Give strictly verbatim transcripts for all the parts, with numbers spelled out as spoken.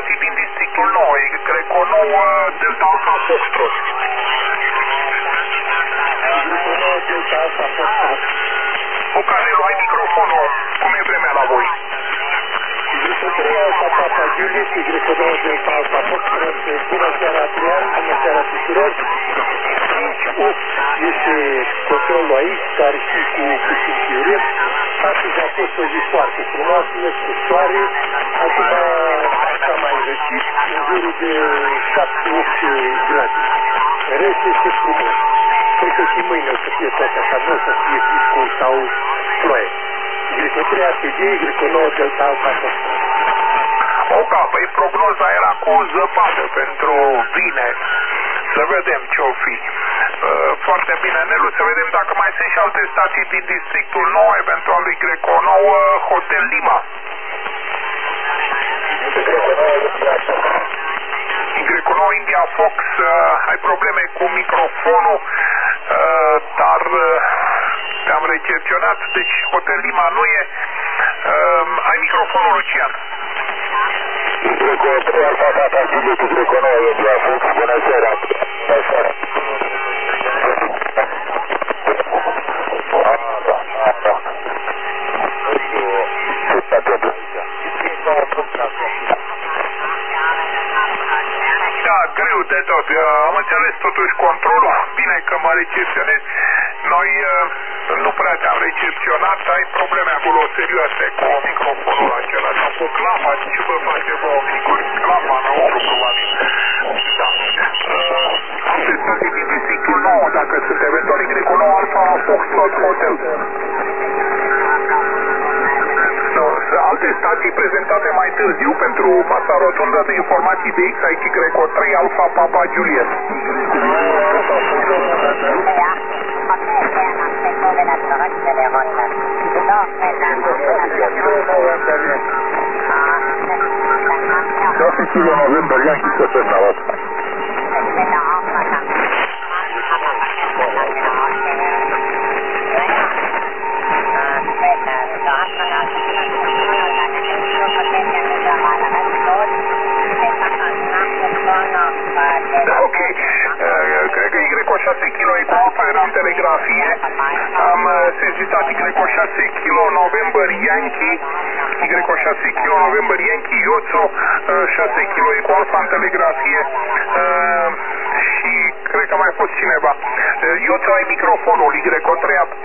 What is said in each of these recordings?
stații din districtul nouă, Greco nouă, Delta Alpha Foxtrot. Delta Alpha Foxtrot. Bucanelu, ai microfonul, cum e vremea la voi? Greco trei Alpha Papa Juliet, Greco nouă Delta Alpha Foxtrot. Bună seara, Adrian, bună seara tuturor. cinci opt este hotelul aici, care și cu puțin chiurie. Astăzi a fost o zi foarte frumoasă, cu soare, acum s-a mai răcit, în jurul de șapte opt grade. Rest este frumos. Cred că și mâine o să fie tot așa, nu o să fie viscol sau ploaie. Greco trei A T G, Greco nouă Delta Alpha Foxtrot. Ok, păi prognoza era cu zăpadă pentru vineri. Să vedem ce-o fi. Foarte bine, Nelu, să vedem dacă mai sunt și alte stații din districtul nou, eventual lui Greco nouă, Hotel Lima. Greco nouă India Fox, uh, ai probleme cu microfonul, uh, dar uh, te-am recepționat, deci Hotel Lima nu e. Uh, ai microfonul, Lucian. Greco trei Alpha Papa Juliet, Greco nouă India Fox, bună seara. Bună seara. Da, greu de tot. Am înțeles totuși controlul. Bine că mă recepționez. Noi nu prea te-am recepționat. Ai probleme acolo serioase cu microfonul acela sau cu clapa. Ce vă face vă micuri? Clapa înăuntru, probabil. Da. Alte stații din districtul nou, dacă sunt eventual Greco nouă Alpha Foxtrot Hotel. Alte stații prezentate mai târziu pentru masa rotundă de informații de X, aici Greco trei Alpha Papa Juliet. șase kilo November Yankee să semnalat. Ok, uh, cred că Greco șase kilo e cu Alpha, era în telegrafie. Am uh, sezizat Greco șase kilo November Yankee, Greco șase kilo November Yankee, Ioțo uh, șase kilo e cu Alpha în telegrafie uh, și cred că mai a fost cineva. Uh, Ioțo, ai microfonul, Greco trei A.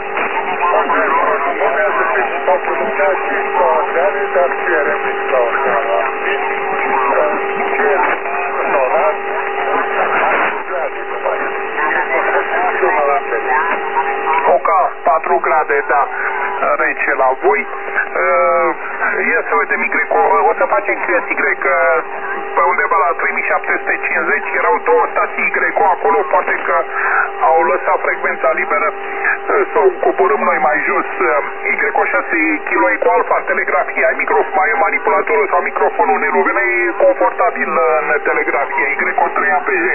Oca, patru grade, da, rece la voi. Uh, ia să vedem, Y, o să facem Q S Y pe undeva la trei mii șapte sute cincizeci. Erau două stații Y acolo, poate că au lăsat frecvența liberă. Uh, să o coborâm noi mai jos. Uh, Y șase kilo e cu Alpha, telegrafie. Ai microfon, mai e manipulatorul sau microfonul Nelu, e confortabil în telegrafie. Y trei A P G.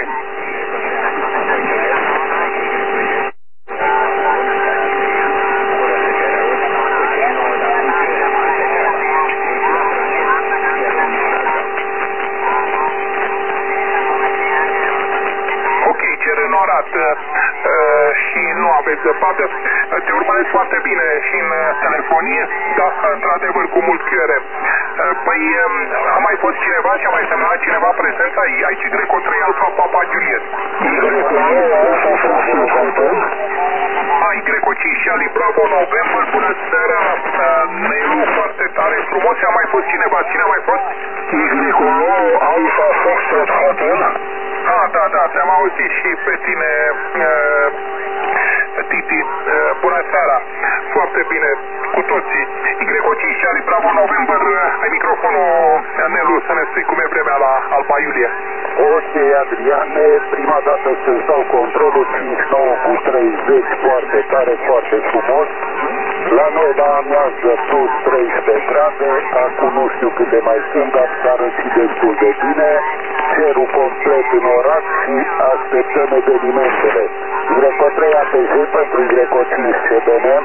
Renorat uh, și nu aveți zăpadă. Te urmăresc foarte bine și în telefonie, dar într-adevăr cu mult Q R M. Uh, păi a mai fost cineva și a mai semnat cineva prezența aici Greco trei Alpha Papa Juliet. Ai Greco cinci Ali Bravo November, bună seara, uh, Nelu, foarte tare, frumos. Și a mai fost cineva, cine a mai fost? Greco Alpha Foxtrot Hotel. Ah, da, da, te-am auzit și pe tine, uh, Titi. Uh, bună seara. Foarte bine, cu toții. Greco cinci și Ali Bravo November, uh, ai microfonul, Nelu, să ne spui cum e vremea la Alba Iulie. Ok, Adriane, prima dată să-ți dau controlul cinci nouă cu treizeci, foarte tare, foarte frumos. La noi la amiază plus treisprezece grade, acum nu știu câte mai sunt, dar s-a răcit destul de bine. Cerul complet în oraș și așteptăm evenimentele. Greco trei A P G pentru Greco cinci C B N.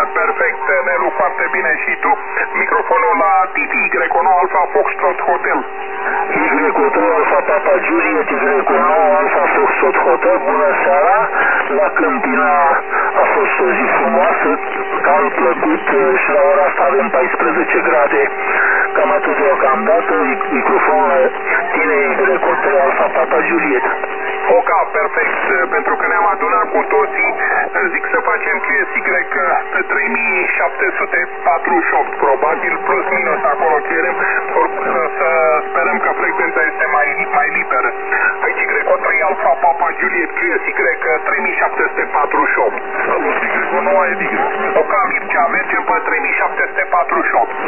Perfect, Nelu, foarte bine. Și tu? Microfonul la Titi, Greco nouă Alpha Foxtrot Hotel. deocamdată microfonul tine Greco trei Alfa Papa Juliet. Ok, perfect. Pentru că ne-am adunat cu toții, zic să facem Q S Y trei mii șapte sute patruzeci și opt, probabil plus minus acolo cerem, să sperăm că frecvența este mai, mai liberă. Aici Greco trei Alfa Papa Juliet, Q S Y trei mii șapte sute patruzeci și opt. Salut, Greco nouă E Y. Ok, Mircea, mergem pe trei mii șapte sute patruzeci și opt.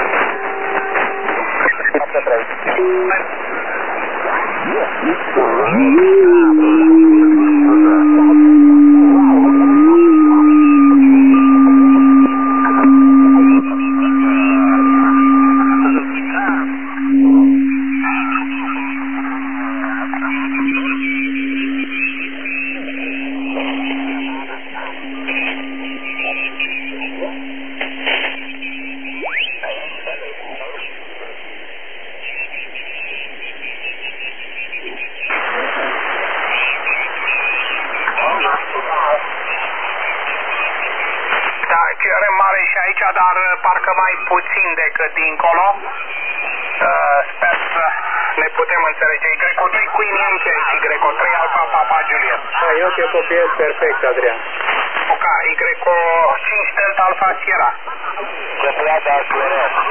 Cerem mare și aici, dar parcă mai puțin decât dincolo. Sper să ne putem înțelege. Greco doi Queen Yankee aici, Greco trei Alfa Papa Juliet. Eu te copiez perfect, Adrian. Ok, Greco cinci Delta Alfa Sierra. Copiat de Q R M.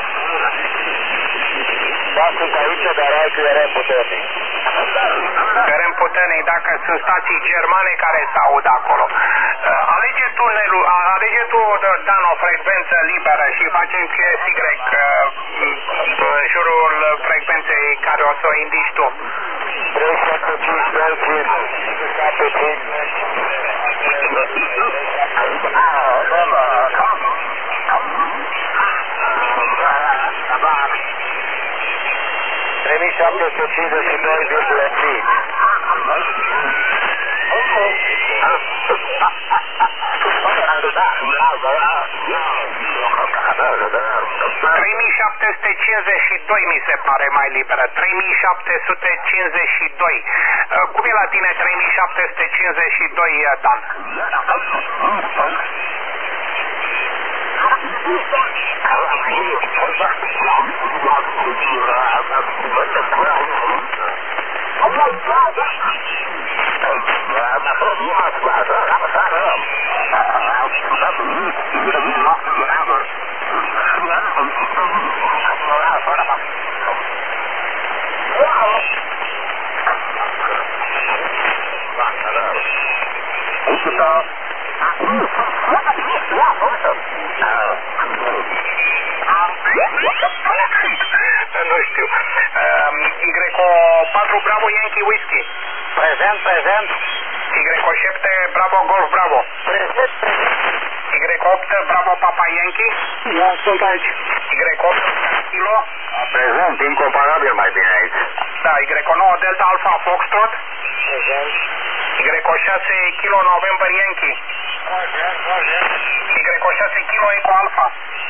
Da, sunt aici, dar ai Q R M puternic. Q R M puternic, dacă sunt stații germane care se aud acolo. Alege tunelul, alege tu, Dan, o frecvență liberă și facem Q S Y în jurul frecvenței care o să o indici tu. trei șapte cinci Belkin, șapte cinci. trei mii șapte sute cincizeci și doi virgulă cinci. trei mii șapte sute cincizeci și doi mi se pare mai liberă. trei mii șapte sute cincizeci și doi. Cum e la tine trei mii șapte sute cincizeci și doi, Dan? Nu știu. Y patru Bravo Yankee Whiskey. Prezent, prezent. Y șapte Bravo Golf Bravo. Prezent, prezent. Y opt Bravo Papa Yankee. Da, sunt aici. Y opt Kilo. Prezent, incomparabil mai bine aici. Da, Y nouă Delta Alpha Foxtrot. Prezent. Y șase Kilo November Yankee. Y șase Kilo Eco Alpha.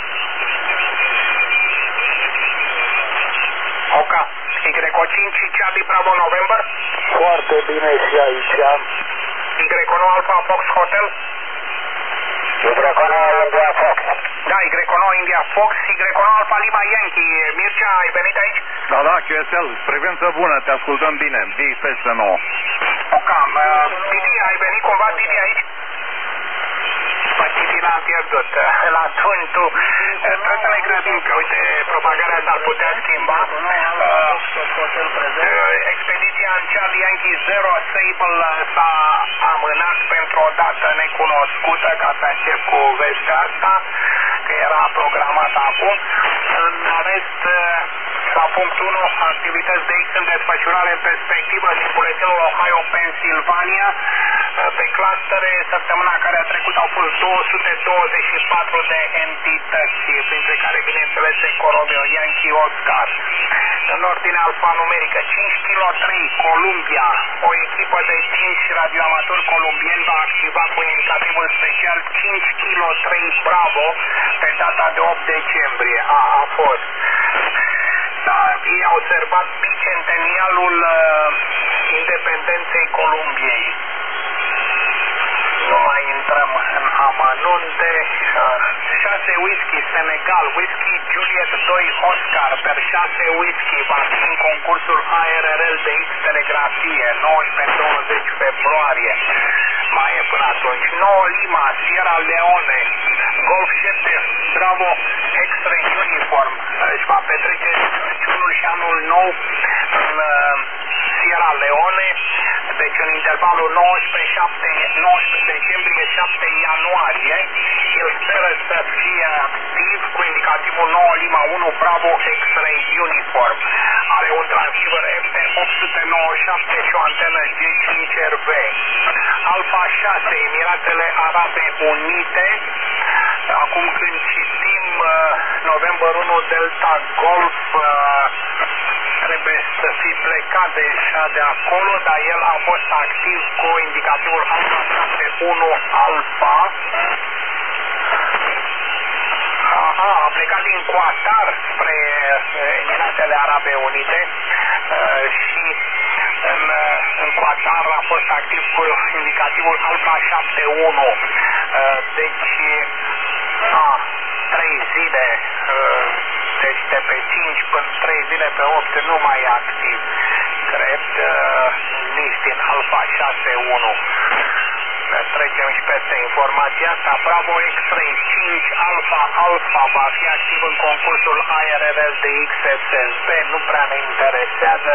Ok. Y cinci Charlie Bravo November. Foarte bine și aici. Y nouă Alpha Fox Hotel. Y nouă India Fox. Da, Y nouă India Fox. Y nouă Alpha Lima Yankee. Mircea, ai venit aici? Da, da, Q S L, frecvență bună, te ascultăm bine, vii peste nouă. Ok, Titi, ai venit cumva, Titi, aici? Bă, Titi l-am pierdut. La tun, tu, trebuie să ne grăbim, că uite, propagarea s-ar putea schimba. Expediția în Charlie Yankee zero Sable s-a amânat pentru o dată necunoscută, ca să încep cu vestea asta, că era programat acum. În rest, la punctul unu, activități de X în desfășurare în perspectivă și buletinul Ohio, Pennsylvania. Pe clustere, săptămâna care a trecut au fost două sute douăzeci și patru de entități, printre care, bineînțeles, Ecoromeo, Yankee, Oscar. În ordine alfanumerică, cinci kilo trei, Columbia, o echipă de cinci radioamatori columbieni va activa cu indicativul special cinci kilo trei Bravo pe data de opt decembrie. A, a fost. Da, ei au observat bicentenialul uh, independenței Columbiei. Nu mai intrăm în amănunte. Uh, șase whisky Senegal, whisky Juice Juliet doi Oscar per șase Whisky va fi în concursul A R R L de X Telegrafie nouăsprezece douăzeci februarie. Mai e până atunci. nouă Lima Sierra Leone Golf șapte Bravo X-Ray Uniform își va petrece Crăciunul și anul nou în uh, Sierra Leone, deci în intervalul nouăsprezece decembrie șapte ianuarie. El speră să fie activ cu indicativul nouă Lima unu Bravo X-Ray Uniform. Are un transceiver F T opt nouăzeci și șapte și o antenă G cinci R V. Alfa șase Emiratele Arabe Unite. Acum când citim uh, November unu Delta Golf, uh, trebuie să fi plecat deja de acolo, dar el a fost activ cu indicativul Alfa șapte unu Alfa. Aha, a plecat din Qatar spre Emiratele Arabe Unite uh, și în, în Qatar a fost activ cu indicativul Alfa șapte unu. Uh, deci, a, trei zile, uh, deci de pe cinci până trei zile pe opt nu mai e activ, cred, uh, nici din Alfa șase unu. Trecem și peste informația asta. Bravo X-Ray cinci Alfa Alfa va fi activ în concursul A R R L de X S S B. Nu prea ne interesează.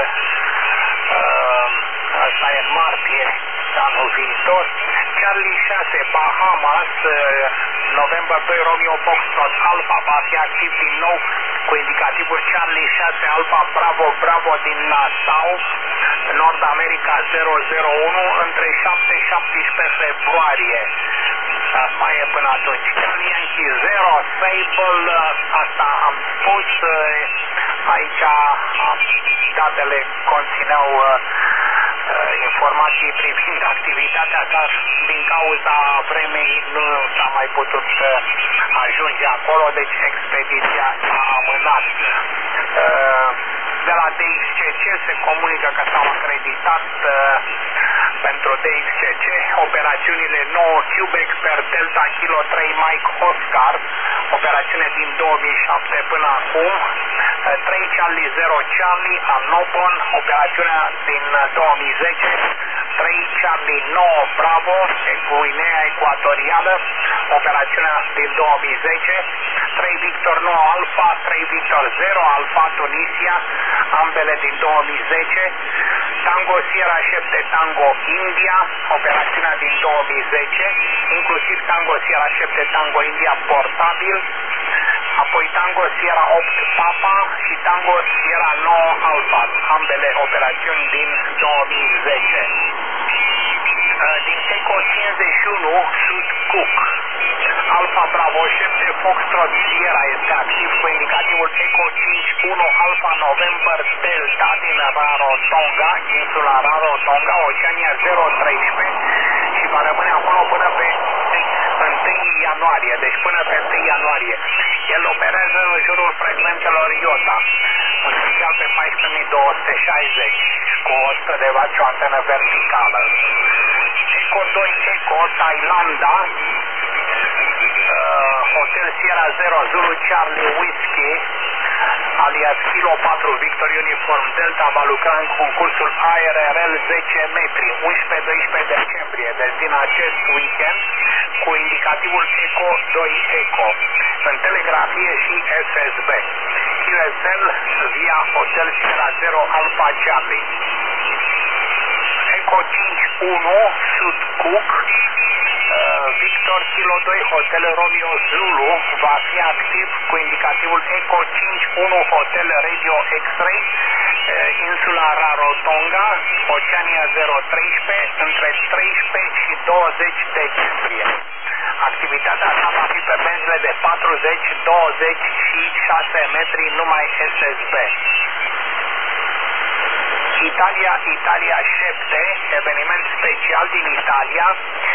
Uh, asta e în martie anul viitor. Charlie șase Bahamas November doi Romeo Foxtrot Alpha va fi activ din nou cu indicativul Charlie șase Alpha Bravo Bravo din Nassau, Nord America zero zero unu, între șapte și șaptesprezece februarie. Mai e până atunci. Charlie Yankee zero Sable, asta am spus, aici datele conțineau informații privind activitatea, dar din cauza vremei nu s-a mai putut ajunge acolo, deci expediția s-a amânat. De la D X C C se comunică că s-au acreditat pentru D X C C operațiunile nouă Quebec per Delta Kilo trei Mike Oscar, operațiune din două mii șapte până acum, trei Charlie zero Charlie Anobon, operațiunea din două mii zece, trei Charlie nouă Bravo, Guinea Ecuatorială, operațiunea din două mii zece, trei Victor nouă Alpha, trei Victor zero Alpha Tunisia, ambele din două mii zece, Tango Sierra șapte Tango India, operațiunea din două mii zece, inclusiv Tango Sierra șapte Tango India portabil, apoi Tango Sierra opt Papa și Tango Sierra nouă Alpha, ambele operațiuni din două mii zece. Din Eco cincizeci și unu Sud Cook, Alpha Bravo șapte Foxtrot Sierra este activ cu indicativul Eco cinci unu Alpha November Delta din Rarotonga, insula Rarotonga, Oceania zero treisprezece și va rămâne acolo până pe întâi ianuarie, deci până pe întâi ianuarie. El operează în jurul frecvențelor IOTA, în special pe paisprezece mii două sute șaizeci, cu o sută de watt și o antenă verticală. Eco doi Eco Thailanda, uh, Hotel Sierra zero Zulu Charlie Whiskey, alias Kilo patru Victor Uniform Delta, va lucra în concursul A R R L zece metri, unsprezece doisprezece decembrie, deci din acest weekend, cu indicativul Eco doi Eco, în telegrafie și S S B. Q S L via Hotel Sierra zero Alpha Charlie. Eco cinci unu Sud Cook, Victor Kilo doi Hotel Romeo Zulu va fi activ cu indicativul Eco cinci unu Hotel Radio X-Ray, insula Rarotonga, Oceania zero treisprezece, între treisprezece și douăzeci decembrie. Activitatea ta va fi pe benzile de patruzeci, douăzeci și șase metri, numai S S B. Italia, Italia șapte, eveniment special din Italia,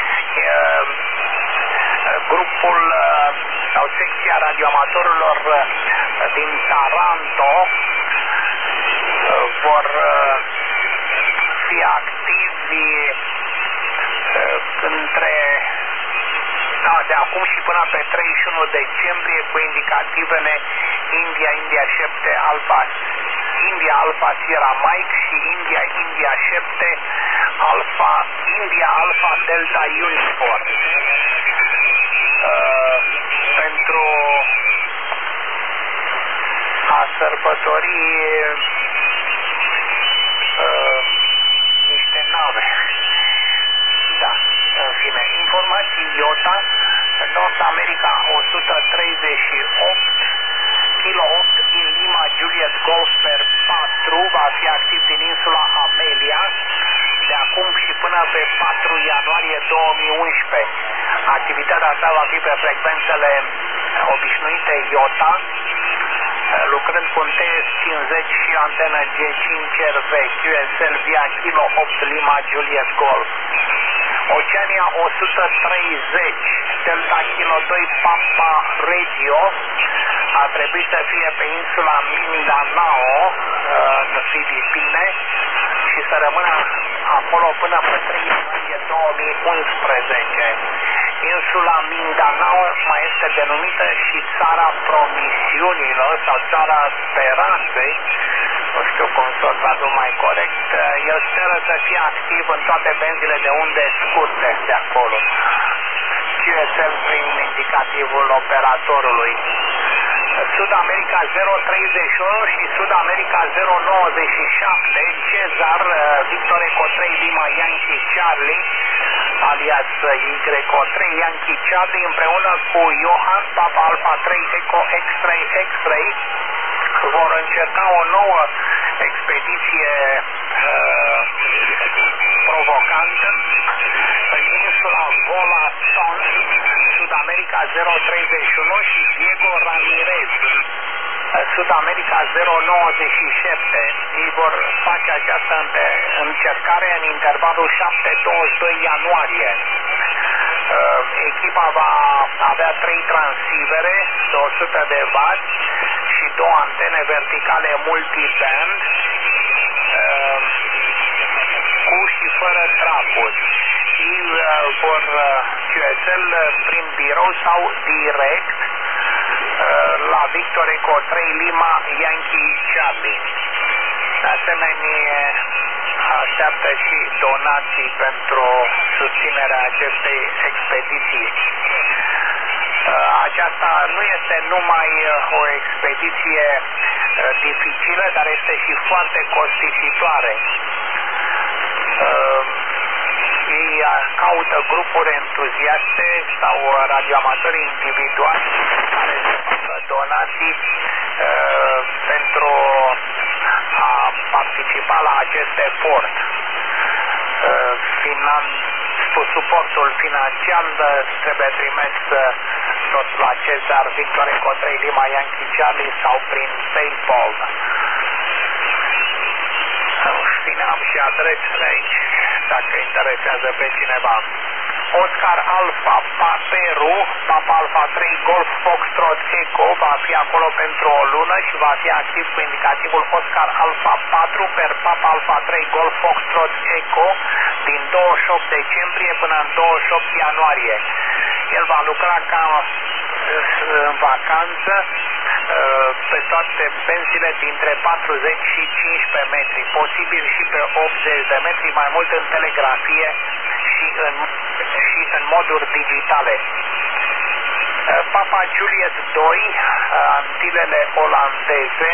grupul sau secția radioamatorilor din Taranto vor fi activi între da, de acum și până pe treizeci și unu decembrie cu indicativele India India șapte Alfa India Alfa Sierra Mike și India India șapte Alfa India Alfa Delta Uniform. Uh, pentru a sărbători uh, niște nave. Da, în fine, informații IOTA, North America o sută treizeci și opt, Kilo opt din Lima Juliet Golf per patru va fi activ din insula Amelia de acum și până pe patru ianuarie două mii unsprezece. Activitatea sa va fi pe frecvențele obișnuite IOTA, lucrând cu un T S cincizeci și antenă G cinci R V Q S L via Kilo opt Lima Juliet Golf. Oceania o sută treizeci Delta Kilo doi Papa Radio a trebuit să fie pe insula Mindanao în Filipine și să rămână acolo până pe trei ianuarie două mii unsprezece. Insula Mindanao mai este denumită și țara promisiunilor sau țara speranței, nu știu cum s-o traduc mai corect. El speră să fie activ în toate benzile de unde scurte de acolo. Q S L prin indicativul operatorului. Sud America zero treizeci și unu și Sud America zero nouăzeci și șapte, Cezar Victor Eco trei Lima Yankee Charlie alias Y O trei Yankee Charlie împreună cu Johan Papa Alpha trei Eco X-Ray X-Ray vor încerca o nouă expediție uh, provocantă în insula Volaston, Sud America zero treizeci și unu și Diego Ramirez, Sud America zero nouăzeci și șapte. Ei vor face această încercare în intervalul șapte douăzeci și doi ianuarie. Uh, echipa va avea trei transivere de o sută de watt și două antene verticale multiband uh, cu și fără trapuri. Ei uh, vor uh, Q S L prin birou sau direct uh, la Victor Eco trei Lima Yankee Charlie. De asemenea, așteaptă și donații pentru susținerea acestei expediții. Aceasta nu este numai o expediție dificilă, dar este și foarte costisitoare. Ei caută grupuri entuziaste sau radioamatori individuali care să facă donații pentru a participa la acest efort. Finan... Suportul financiar trebuie trimis tot la Cezar Victor Eco trei Lima Yankee Charlie sau prin PayPal. Bine, am și adresele aici, dacă interesează pe cineva. Oscar Alpha Peru, Papa Alpha trei Golf Foxtrot Eco va fi acolo pentru o lună și va fi activ cu indicativul Oscar Alpha patru per Papa Alpha trei Golf Foxtrot Eco din douăzeci și opt decembrie până în douăzeci și opt ianuarie. El va lucra ca în vacanță pe toate benzile dintre patruzeci și cincisprezece metri, posibil și pe optzeci de metri, mai mult în telegrafie și în, și în moduri digitale. Papa Juliet doi, Antilele olandeze,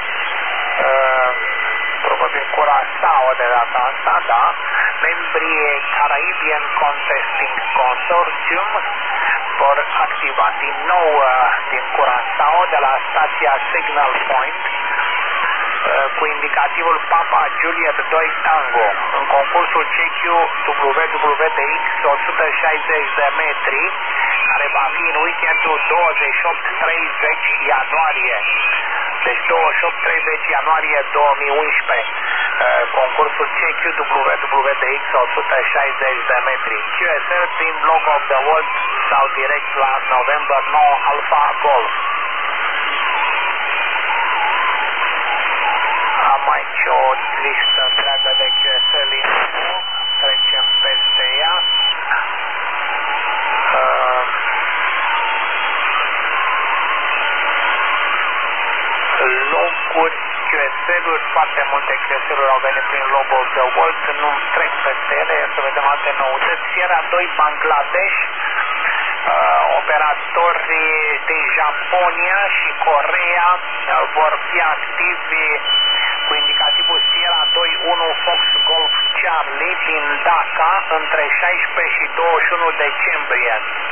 probabil Curaçao de data asta, da, membrii Caribbean Contesting Consortium vor activa din nou din Curaçao de la stația Signal Point cu indicativul Papa Juliet doi Tango în concursul C Q W W D X o sută șaizeci de metri, care va fi în weekendul douăzeci și opt treizeci ianuarie. Deci douăzeci și opt treizeci ianuarie două mii unsprezece. Concursul C Q W W D X o sută șaizeci de metri. Q S L prin Blog of the World sau direct la November nouă Alpha Golf. Am aici o listă întreagă de Q S L info. Trecem peste ea. Uh, S-uri, foarte multe Q S L-uri au venit prin Logo of the World, nu trec peste ele, să vedem alte noutăți. Sierra doi Bangladesh, uh, operatori din Japonia și Coreea uh, vor fi activi cu indicativul Sierra doi unu Fox Golf Charlie din Dhaka între șaisprezece și douăzeci și unu decembrie.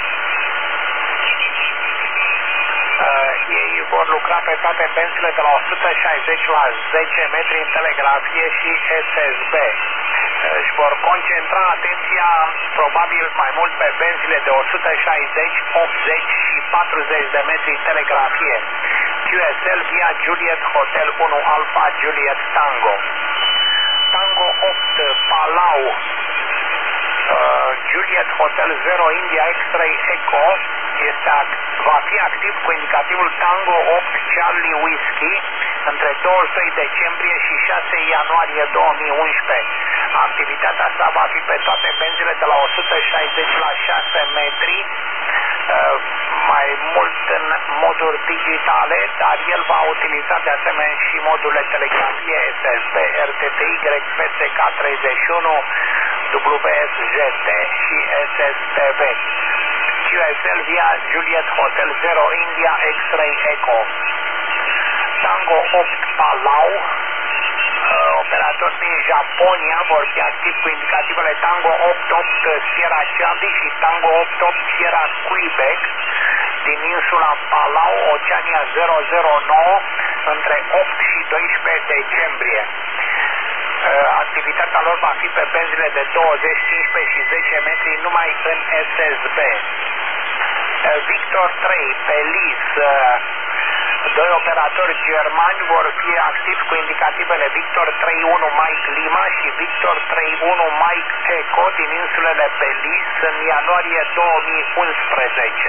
Uh, ei vor lucra pe toate benzile de la o sută șaizeci la zece metri în telegrafie și S S B. Uh, își vor concentra atenția probabil mai mult pe benzile de o sută șaizeci, optzeci și patruzeci de metri în telegrafie. Q S L via Juliet Hotel unu Alpha Juliet Tango. Tango opt Palau uh, Juliet Hotel zero India X-Ray Echo este, va fi activ cu indicativul Tango opt Charlie Whiskey între douăzeci și doi decembrie și șase ianuarie două mii unsprezece. Activitatea asta va fi pe toate benzile de la o sută șaizeci la șase metri, mai mult în moduri digitale, dar el va utiliza de asemenea și modurile telegrafie S S B, R T T Y, P S K treizeci și unu, W S J T și S S T V. Q S L via Juliet Hotel zero India X-Ray Echo. Tango opt Palau, operatori din Japonia vor fi activi cu indicativele Tango opt opt Sierra Charlie și Tango opt opt Sierra Quebec din insula Palau, Oceania zero zero nouă, între opt și doisprezece decembrie. Activitatea lor va fi pe benzile de douăzeci, cincisprezece și zece metri numai în S S B. Victor trei Belize, doi operatori germani vor fi activi cu indicativele Victor trei unu Mike Lima și Victor trei unu Mike Echo din insulele Belize în ianuarie două mii unsprezece.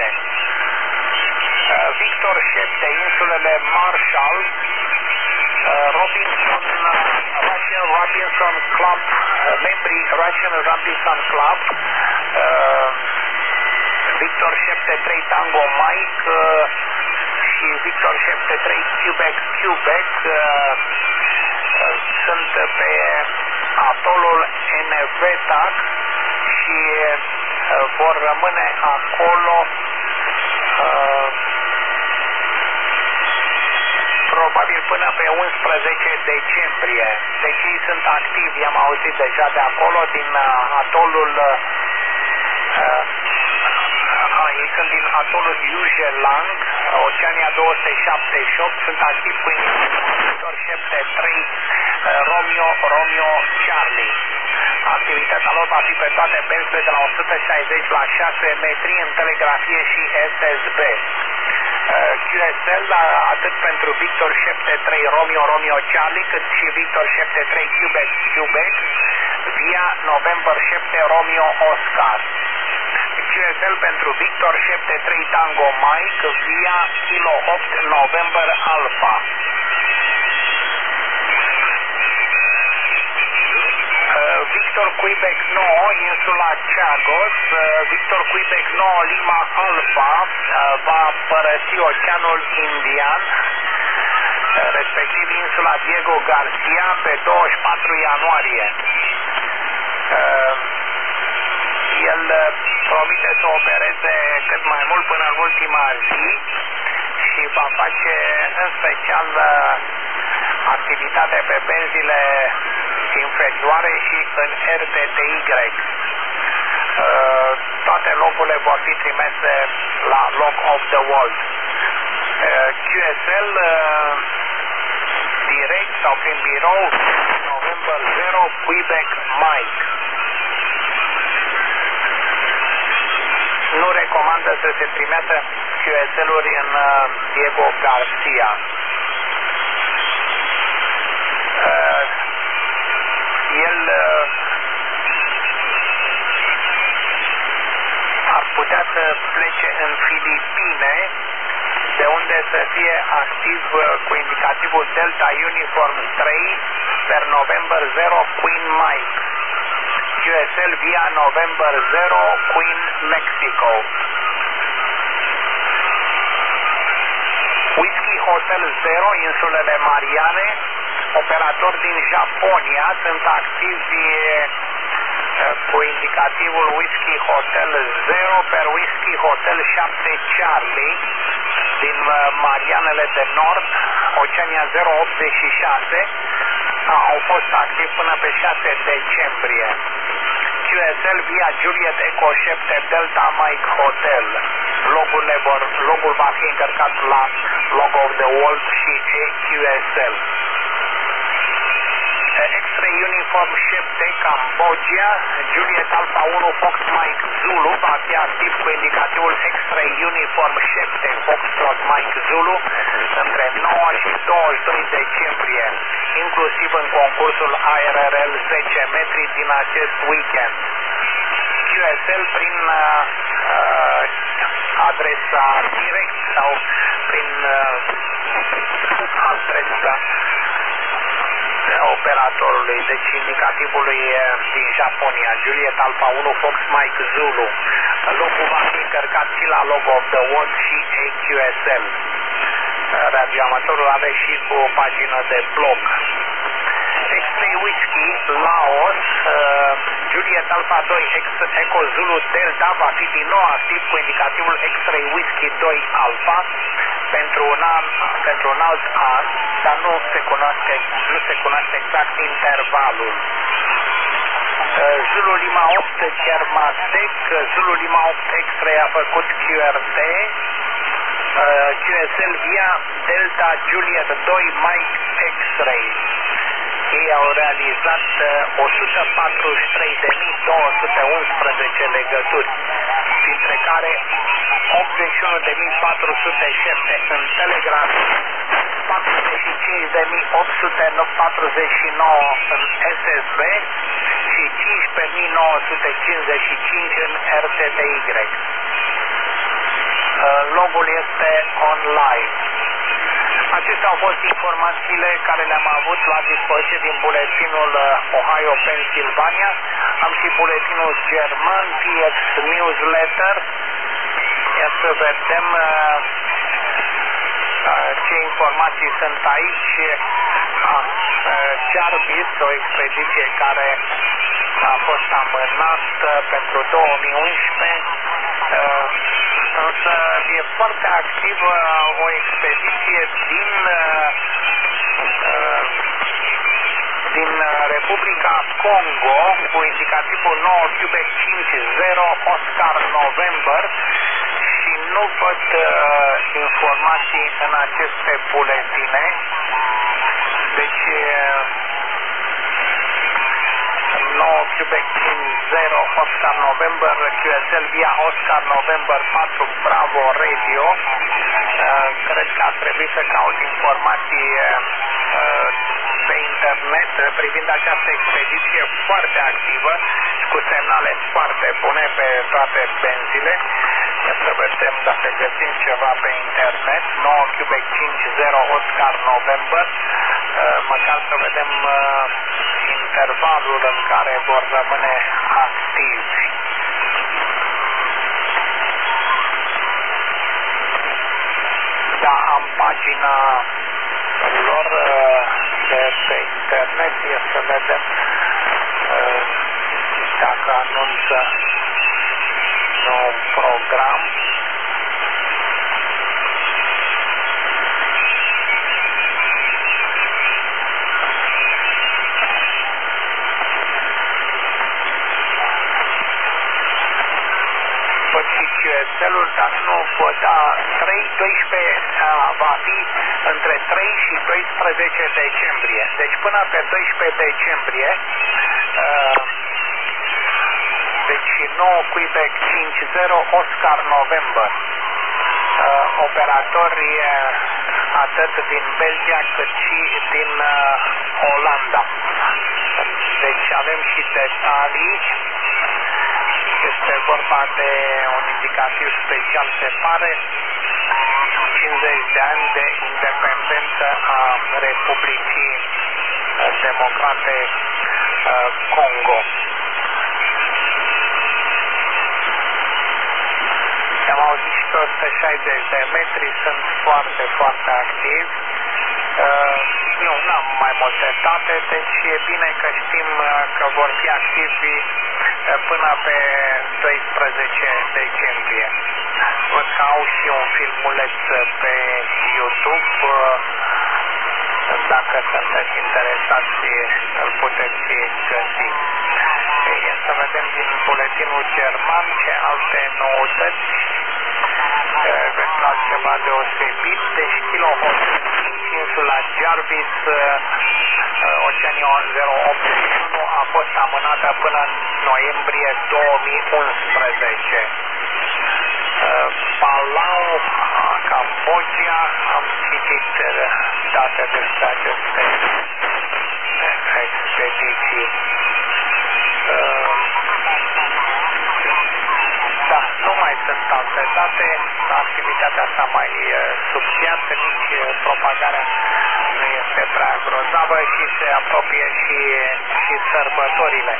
Victor șapte insulele Marshall, Robinson, Russian Robinson Club, membrii Russian Robinson Club, Victor șapte trei Tango Mike și Victor șapte trei Quebec Quebec sunt pe atolul Enewetak și vor rămâne acolo probabil până pe unsprezece decembrie. Deci ei sunt activi, am auzit deja de acolo, din atolul uh, uh, ei sunt din atolul Yujelang, Oceania două sute șaptezeci și opt, sunt activi cu Victor șapte trei Romeo Romeo Charlie. Activitatea lor va fi pe toate benzile de la o sută șaizeci la șase metri în telegrafie și S S B. Q S L atât pentru Victor șapte trei Romeo Romeo Charlie cât și Victor șapte trei Quebec Quebec via November șapte Romeo Oscar. Q S L pentru Victor șapte trei Tango Mike via Kilo opt November Alpha. Victor Quebec nouă, insula Chagos, Victor Quebec nouă Lima Alpha va părăsi Oceanul Indian, respectiv insula Diego Garcia, pe douăzeci și patru ianuarie. El promite să opereze cât mai mult până în ultima zi și va face în special activitate pe benzile inferioare și în R T T Y. Uh, toate locurile vor fi trimise la Log of the World. Uh, Q S L uh, direct sau prin birou November zero Quebec Mike. Nu recomandă să se trimetă Q S L-uri în uh, Diego Garcia. Uh, el uh, ar putea să plece în Filipine, de unde să fie activ uh, cu indicativul Delta Uniform trei per November zero Queen Mike. Q S L via November zero Queen Mexico. Whiskey Hotel zero insulele Mariane, operatori din Japonia sunt activi cu indicativul Whisky Hotel zero per Whisky Hotel șapte Charlie din Marianele de Nord, Oceania zero optzeci și șase, au fost activi până pe șase decembrie. Q S L via Juliet Echo șapte Delta Mike Hotel. Logul, vor, logul va fi încărcat la Log of the World și E Q S L. X-Ray Uniform șapte Cambodgia, Juliet Alpha unu Fox Mike Zulu va fi activ cu indicativul X-Ray Uniform șapte Foxtrot Mike Zulu între nouă și douăzeci și doi decembrie, inclusiv în concursul A R R L zece metri din acest weekend. Q S L prin uh, adresa direct sau prin uh, adresa operatorului, deci indicativului din Japonia, Juliet Alpha unu Fox Mike Zulu. Logul va fi încărcat și la Log of the World și A Q S L. Radioamatorul are și o pagină de blog. X-Ray Whisky Laos, uh, Juliet Alpha doi Echo Zulu Delta va fi din nou activ cu indicativul X-Ray Whisky doi Alpha pentru un an, pentru un alt an, dar nu se cunoaște, nu se cunoaște exact intervalul. Uh, Zulu Lima opt Cermatec, Zulu Lima opt X-Ray a făcut Q R T, uh, Q S L via Delta Juliet doi Mike X-Ray. Ei au realizat o sută patruzeci și trei de mii două sute unsprezece legături, dintre care optzeci și unu de mii patru sute șapte în telegraf, patruzeci și cinci de mii opt sute patruzeci și nouă în S S B și cincisprezece mii nouă sute cincizeci și cinci în R T T Y. Logul este online. Acestea au fost informațiile care le-am avut la dispoziție din buletinul Ohio Pennsylvania. Am și buletinul german, P X Newsletter. Ia să vedem uh, uh, ce informații sunt aici. Ah, uh, Jarvis, o expediție care a fost amânată pentru două mii unsprezece. Uh, Însă e foarte activă o expediție din, uh, din Republica Congo cu indicativul nouă Quebec cinci zero Oscar November și nu văd uh, informații în aceste buletine. Deci uh, nouă Quebec cinci zero Oscar November Q S L via Oscar November patru Bravo Radio. Uh, cred că ar trebui să caut informații uh, pe internet privind această expediție foarte activă și cu semnale foarte bune pe toate benzile. Să vedem dacă găsim ceva pe internet. nouă Quebec cinci zero Oscar November. Uh, măcar să vedem uh, intervalul în care vor rămâne activi. Da, am pagina lor uh, de pe internet. E să vedem uh, dacă anunță nou program. Q S L-ul, dar nu pot da trei doisprezece uh, va fi între trei și doisprezece decembrie. Deci până pe doisprezece decembrie uh, deci nouă Quebec cinci zero Oscar November. Uh, operatori uh, atât din Belgia cât și din uh, Olanda. Deci avem și detalii. Este vorba de un indicativ special, se pare, cincizeci de ani de independență a Republicii Democrate Congo. Am auzit și pe o sută șaizeci de metri, sunt foarte, foarte activi. Nu, n-am mai multe date, deci e bine că știm că vor fi activi până pe doisprezece decembrie. Văd că au și un filmuleț pe YouTube. Dacă sunteți interesați, îl puteți găsi. E, să vedem din buletinul german ce alte noutăți. Eventual ceva deosebit. Deci Kilowatt insula Jarvis Oceania zero opt unu a fost amânată până în noiembrie două mii unsprezece. Palau, Cambodgia, am citit date despre aceste expediții. Da, nu mai sunt alte date, activitatea asta mai subțiată, nici propagarea nu este prea grozavă și se apropie și, și sărbătorile.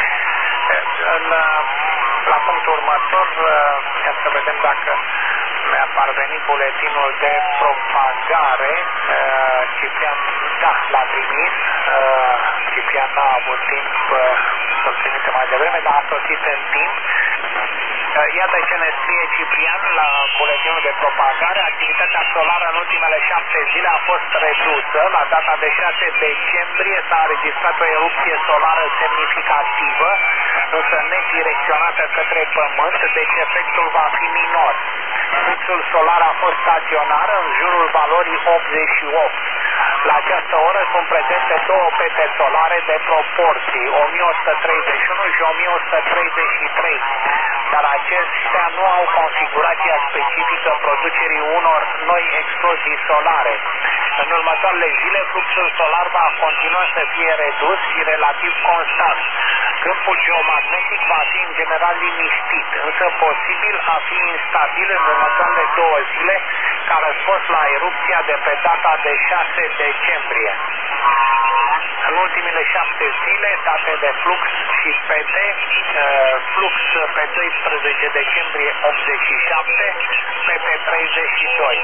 În, la punctul următor, ca să vedem dacă mi-a parvenit buletinul de propagare. Ciprian, da, l-a trimis. Ciprian n-a avut timp să-l trimite mai devreme, dar a sosit în timp. Iată ce ne scrie Ciprian la buletinul de propagare. Activitatea solară în ultimele șapte zile a fost redusă. La data de șase decembrie s-a înregistrat o erupție solară semnificativă, însă nedirecționată către Pământ, deci efectul va fi minor. Fluxul solar a fost staționar în jurul valorii optzeci și opt. La această oră sunt prezente două pete solare de proporții, o mie o sută treizeci și unu și o mie o sută treizeci și trei, dar acestea nu au configurația specifică producerii unor noi explozii solare. În următoarele zile, fluxul solar va continua să fie redus și relativ constant. Câmpul geomagnetic va fi în general liniștit, însă posibil a fi instabil în următoarele două zile, ca răspuns la erupția de pe data de șase decembrie. În ultimele șapte zile, date de flux și pete, flux pe doisprezece decembrie optzeci și șapte, pete treizeci și doi.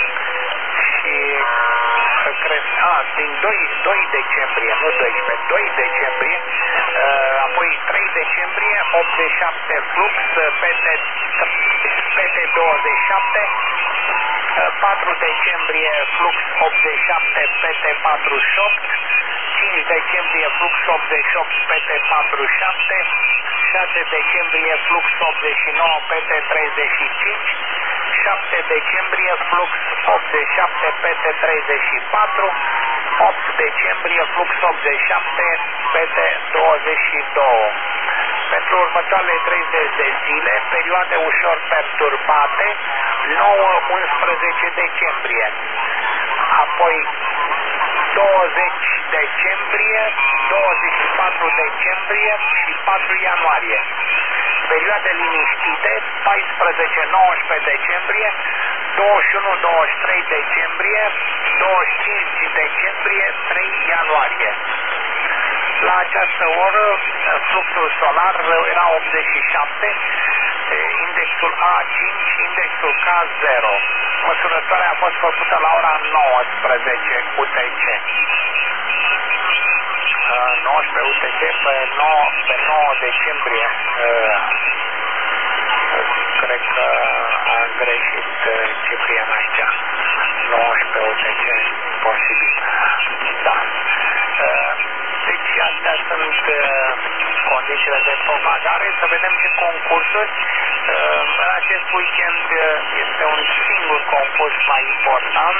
Și cred, a, din doi decembrie, nu doisprezece, doi decembrie, apoi trei decembrie, optzeci și șapte flux, pete, pete douăzeci și șapte, patru decembrie flux optzeci și șapte, pete patruzeci și opt, cinci decembrie flux optzeci și opt, pete patruzeci și șapte, șase decembrie flux optzeci și nouă, pete treizeci și cinci, șapte decembrie flux optzeci și șapte, pete treizeci și patru, opt decembrie flux optzeci și șapte, pete douăzeci și doi. Pentru următoarele treizeci de zile, perioade ușor perturbate, nouă unsprezece decembrie, apoi douăzeci decembrie, douăzeci și patru decembrie și patru ianuarie. Perioade liniștite, paisprezece nouăsprezece decembrie, douăzeci și unu douăzeci și trei decembrie, douăzeci și cinci decembrie, trei ianuarie. La această oră, fluxul solar era optzeci și șapte, indexul A cinci, indexul K zero. Măsurătoarea a fost făcută la ora nouăsprezece U T C. nouăsprezece U T C pe nouă, pe nouă decembrie. Cred că a greșit Ciprian aici. nouăsprezece U T C, posibil. Da. Deci astea sunt condițiile de propagare. Să vedem ce concursuri. În acest weekend este un singur concurs mai important.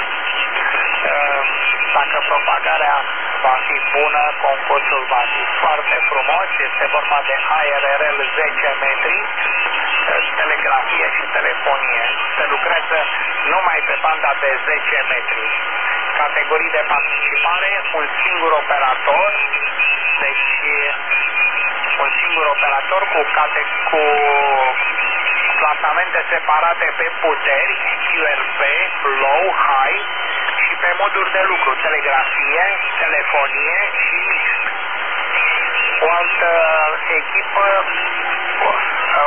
Dacă propagarea va fi bună, concursul va fi foarte frumos. Este vorba de A R R L zece metri, telegrafie și telefonie. Se lucrează numai pe banda de zece metri. Categorii de participare, un singur operator, deci un singur operator cu, cate, cu plasamente separate pe puteri, Q R P, low, high și pe moduri de lucru, telegrafie, telefonie și mixt. O altă echipă,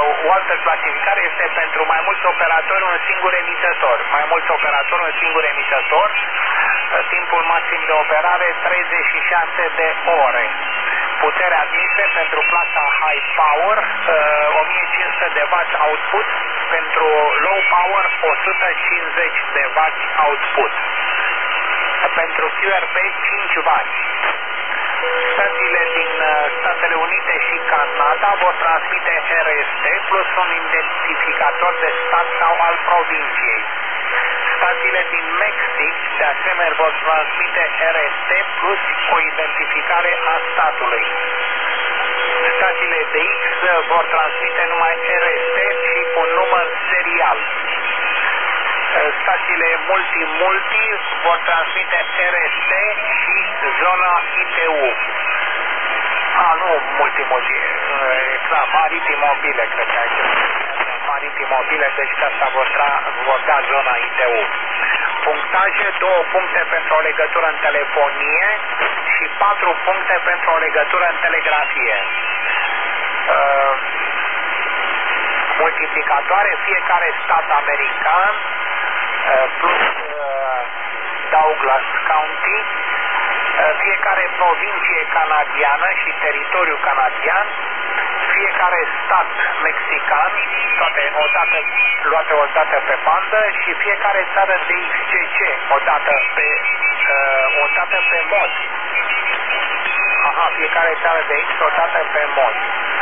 o altă clasificare este pentru mai mulți operatori un singur emițător. Mai mulți operatori un singur emițător, timpul maxim de operare treizeci și șase de ore. Putere admisă pentru clasa High Power o mie cinci sute de watt output, pentru Low Power o sută cincizeci de watt output. Pentru Q R P cinci watt. Stațiile din Statele Unite și Canada vor transmite R S T plus un identificator de stat sau al provinciei. Stațiile din Mexic de asemenea vor transmite R S T plus o identificare a statului. Stațiile de X vor transmite numai R S T și un număr serial. Stațiile multi-multi vor transmite R S T și zona I T U. A, nu multi-multi, e clar, maritimobile, cred că aici. Maritimobile, deci de asta vor, vor da zona I T U. Punctaje, două puncte pentru o legătură în telefonie și patru puncte pentru o legătură în telegrafie. Uh, multiplicatoare, fiecare stat american plus Douglas County, fiecare provincie canadiană și teritoriu canadian, fiecare stat mexican, toate odată, luate odată pe bandă, și fiecare țară de X C C odată pe, odată pe mod. Aha, fiecare țară de X odată pe mod.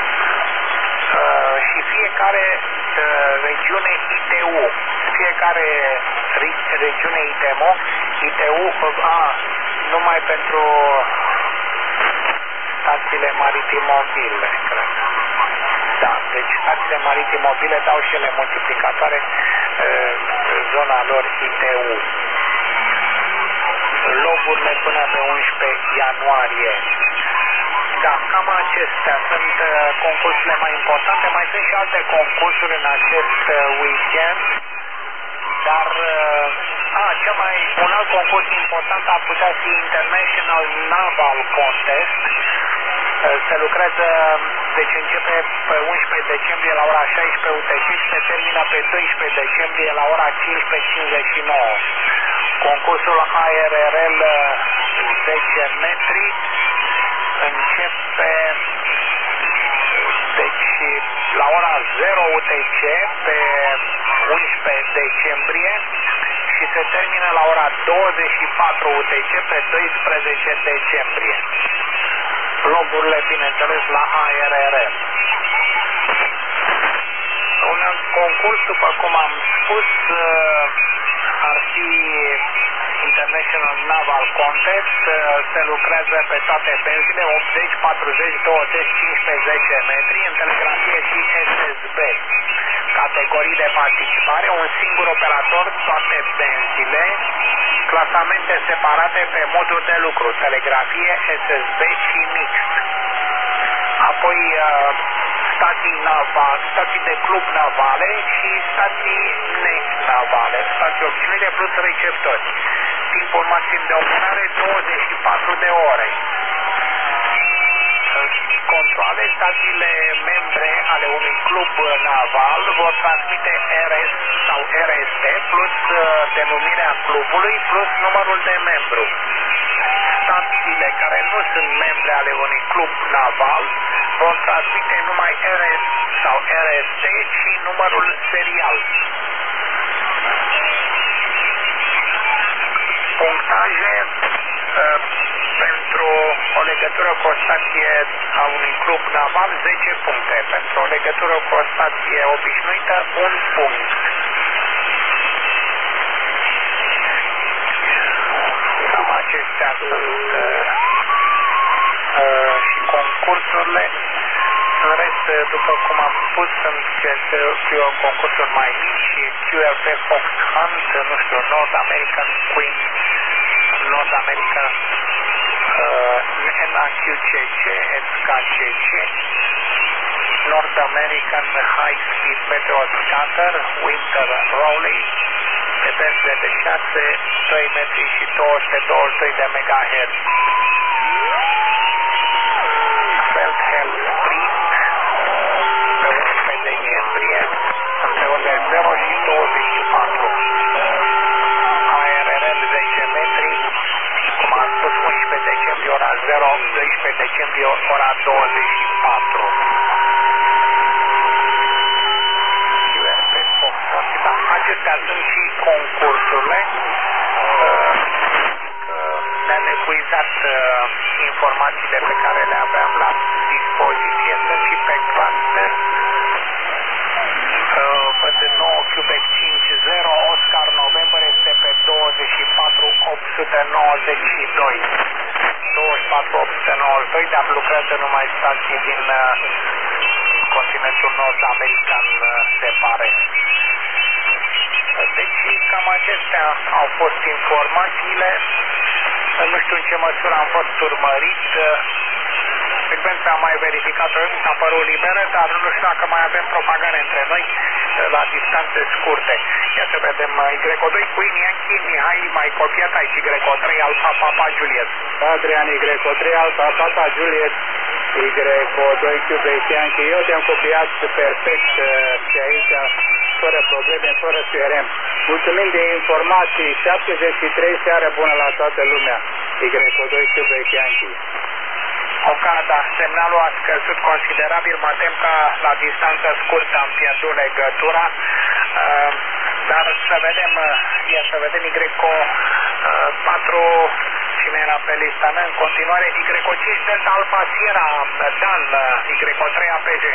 Și fiecare regiune I T U. Fiecare regiune I T M O, I T U, a, numai pentru stațiile maritimobile, cred. Da, deci stațiile maritimobile dau și ele multiplicatoare, zona lor I T U. Logurile până pe unsprezece ianuarie. Da, cam acestea sunt uh, concursurile mai importante. Mai sunt și alte concursuri în acest uh, weekend, dar uh, a, cel mai, un alt concurs important ar putea fi International Naval Contest. Uh, se lucrează, deci începe pe unsprezece decembrie la ora șaisprezece U T C și se termină pe doisprezece decembrie la ora cincisprezece cincizeci și nouă. Concursul A R R L zece metri începe deci la ora zero U T C pe unsprezece decembrie și se termină la ora douăzeci și patru U T C pe doisprezece decembrie. Logurile, bineînțeles, la A R R. Un concurs, după cum am spus, ar fi International Naval Contest. Se lucrează pe toate benzile, optzeci, patruzeci, douăzeci, cincisprezece, zece metri, în telegrafie și S S B. Categorii de participare, un singur operator, toate benzile, clasamente separate pe moduri de lucru, telegrafie, S S B și mixt. Apoi stații navale, stații de club navale și stații nenavale, stații obișnuite plus receptori. Timpul maxim de operare douăzeci și patru de ore. Controle, stațiile membre ale unui club naval vor transmite R S sau R S T plus denumirea clubului plus numărul de membru. Stațiile care nu sunt membre ale unui club naval vor transmite numai R S sau R S T și numărul serial. Punctaje uh, pentru o legătură cu o stație a unui club naval, zece puncte. Pentru o legătură cu o stație obișnuită, un punct. Cam acestea sunt uh, uh, și concursurile. În rest, după cum am spus, sunt concursuri mai mici, Q R P Fox Hunt, nu știu, North American Queen, North American uh, N A Q C C, S K C C, North American High Speed Meteor Scatter, Winter Rowley, pe benzile de șase, doi metri și două sute douăzeci și doi de megahertz. Feldhell Sprint, pe unsprezece decembrie, ora douăzeci și patru. Da, acestea sunt și concursurile. Ne-am epuizat informațiile pe care le aveam la dispoziție. Sunt și pe cluster. Văd nouă Quebec cinci zero, Oscar November este pe douăzeci și patru opt sute nouăzeci și doi. douăzeci și patru opt sute nouăzeci și doi, dar lucrează numai stații din continentul nord-american, se pare. Deci cam acestea au fost informațiile. Nu știu în ce măsură am fost urmărit. Frecvența am mai verificat-o, a părut liberă, dar nu știu dacă mai avem propagare între noi la distanțe scurte. Ia să vedem, Y doi Queen Yankee, Mihai, mai copiat aici, Y trei Alfa Papa Juliet. Adrian, Y trei Alfa Papa Juliet, Y doi Quebec Yankee. Eu te-am copiat perfect și aici, fără probleme, fără C R M. Mulțumim de informații, șaptezeci și trei, seară bună la toată lumea. Y doi Quebec Yankee. Ocada, semnalul a scăzut considerabil, mă tem că la distanță scurtă am pierdut legătura, uh, dar să vedem, uh, ia să vedem Y patru, cine era pe lista mea, în continuare Y cinci Delta Alpha Sierra, Dan, Y trei A P G.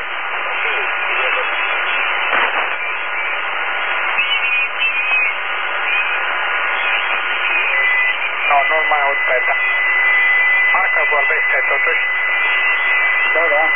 No, nu-l mai aud pe Dan. Parcă vorbește totuși. Da, da.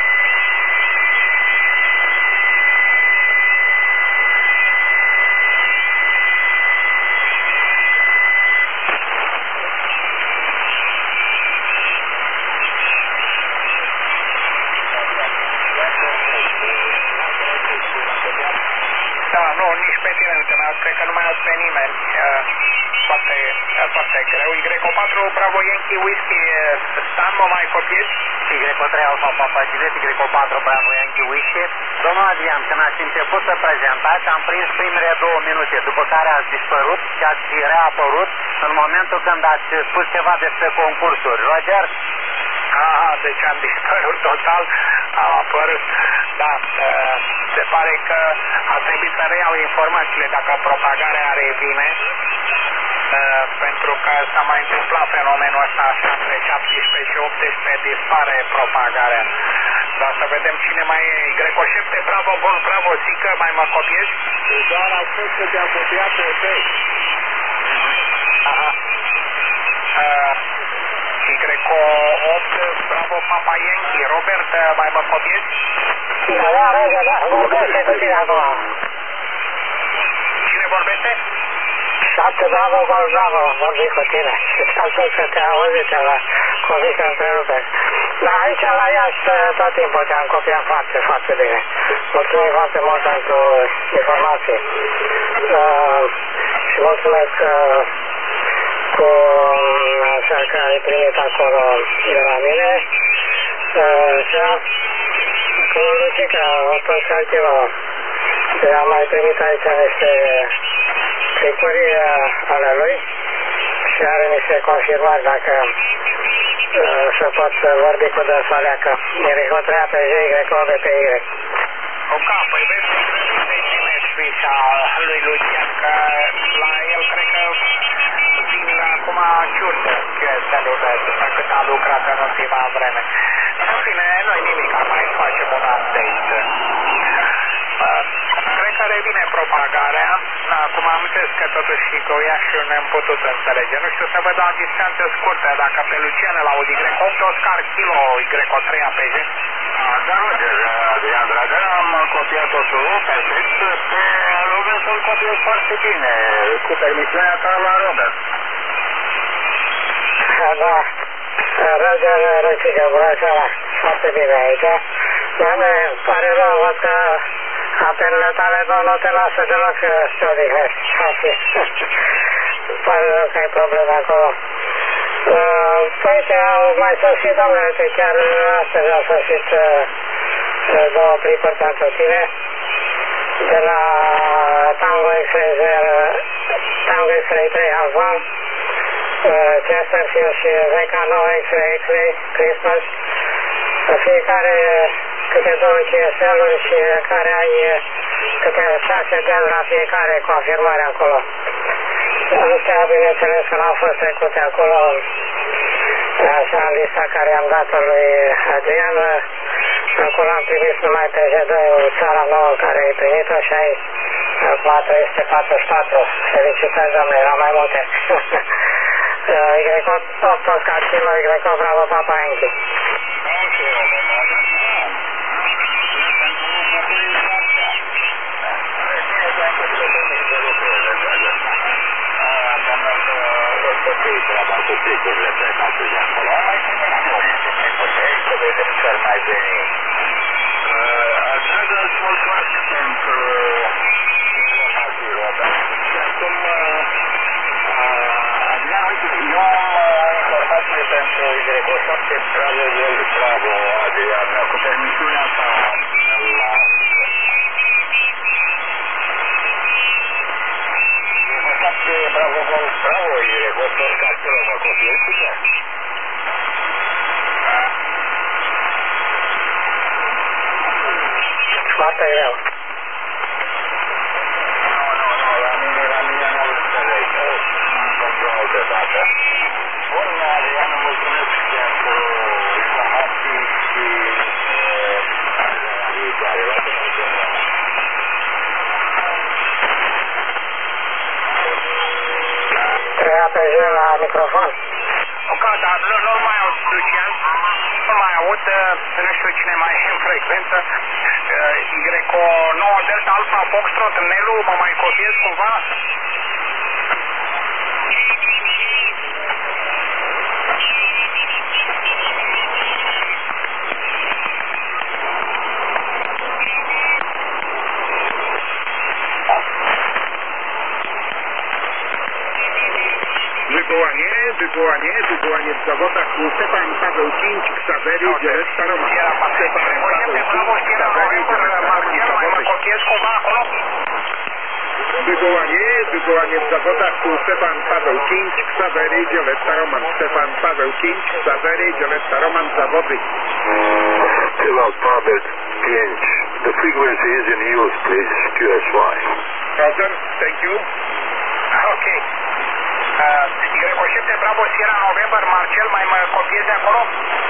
Da, nu, nici pe tine nu te mai aud, cred că nu mai aud pe nimeni. Foarte, foarte greu. Y patru, Bravo Yankee Whiskey, Stan, mă mai copiezi? Y trei Alfa Papa Juliet, Y patru, Bravo Yankee Whiskey. Domnul Adrian, când ați început să prezentați, am prins primele două minute, după care ați dispărut și ați reapărut în momentul când ați spus ceva despre concursuri. Roger? Aha, deci am dispărut total, am apărut. Da, se pare că a trebuit să reiau informațiile dacă propagarea revine. Uh, pentru că s-a mai întâmplat fenomenul ăsta așa între șaptesprezece și optsprezece dispare propagarea. Dar să vedem cine mai e. Y șapte, Bravo, Bun, Bravo, Sică, mai mă copiezi? Doar a spus că te-am copiat perfect. Aha. Uh, Y opt, Bravo, Papa Yankee, Robert, mai mă copiezi? Da, da, da, da, vorbește cu tine acum. Cine vorbește? șapte, Bravo, Bun, Bravo, vorbim cu tine. Și am spus că te auzit la condiția întreruperi. Dar aici la Iași tot timpul te-am copiat foarte, foarte bine. Mulțumim foarte mult pentru informații. Uh, și mulțumesc uh, cu așa că ai primit acolo de la mine. Uh, așa, cu Lucica, o toți altceva. Am mai primit aici niște tricuri ale lui și are niște confirmări dacă uh, se pot vorbi cu dânsoalea că Y trei pe J, Y opt pe Y. Ok, păi vezi, trebuie să primești fișa lui Lucian, că la el cred că vin acum ciurdă chestia după cât a lucrat în ultima vreme. În fine, noi nimic, mai facem un update. Uh, cred că revine propagarea. Acum am înțeles că totuși și cu Iașiul ne-am putut înțelege. Nu știu, să văd la distanță scurtă, dacă pe Lucian la aud Y opt, Oscar Kilo, Y trei A P G. Da, Roger, Adrian Dragă, am copiat totul perfect, pe Robert îl copiez foarte bine, cu permisiunea ta la Robert. Da, Roger, Răcică, bună seara, foarte bine aici. Dar ne pare rău, văd că apelele tale nu te lasă deloc să te odihnești. Pare rău că ai probleme acolo. Uh, păi te au mai sosit, domnule, uite, chiar astăzi au sosit uh, două tripuri pentru tine de la Tango X-Ray zero, Tango X-Ray trei Alpha Chesterfield și V K nouă X-Ray X-Ray Christmas. Fiecare câte două C S L-uri și care ai câte șase deli la fiecare confirmare acolo. Astea, bineînțeles, că n-au fost trecute acolo, așa, în lista care am dat-o lui Adrian. Acolo am trimis numai P J doi-ul țara nouă care ai primit-o și ai acum trei sute patruzeci și patru. Felicitări, domnule, erau mai multe. Y opt Oscar Kilo, Y Bravo Papa Yankee. Aș vrea să-ți mulțumesc pentru informațiile astea. Acum, Adrian, uite, eu am informație pentru Y șapte Bravo World Bravo, Adrian, cu permisiunea ta la... Y șapte Bravo World Bravo, Y opt Oscar Kilo, mă copiezi cu ce? Foarte greu. Nu, nu, nu, la mine, la mine nu înțeleg. Pentru multe date. Bun, Adrian, mulțumesc pentru informații și viitoare. Treia pe zi la microfon. Ok, dar nu, nu mai aud, Lucian, nu mai aud, nu știu cine mai e în frecvență. Y nouă Delta Alpha Foxtrot, Nelu, mă mai copiez cumva? Wywołanie, wywołanie, wywołanie w zawodach Stefan Paweł cinci, Xaveriu, Dzielecka, Roman. Stefan Paweł cinci, Xaveriu, Dzielecka, Roman, zawody. Wywołanie, wywołanie w zawodach Stefan Paweł cinci, Xaveriu, Dzielecka, Roman. Stefan Paweł cinci, Xaveriu, Dzielecka, Roman, zawody. Stefan Paweł cinci, the frequency is in use, please, Q S Y. Roger, thank you. Ok. Y șapte Bravo Sierra November, Marcel, mai mă copiezi acolo?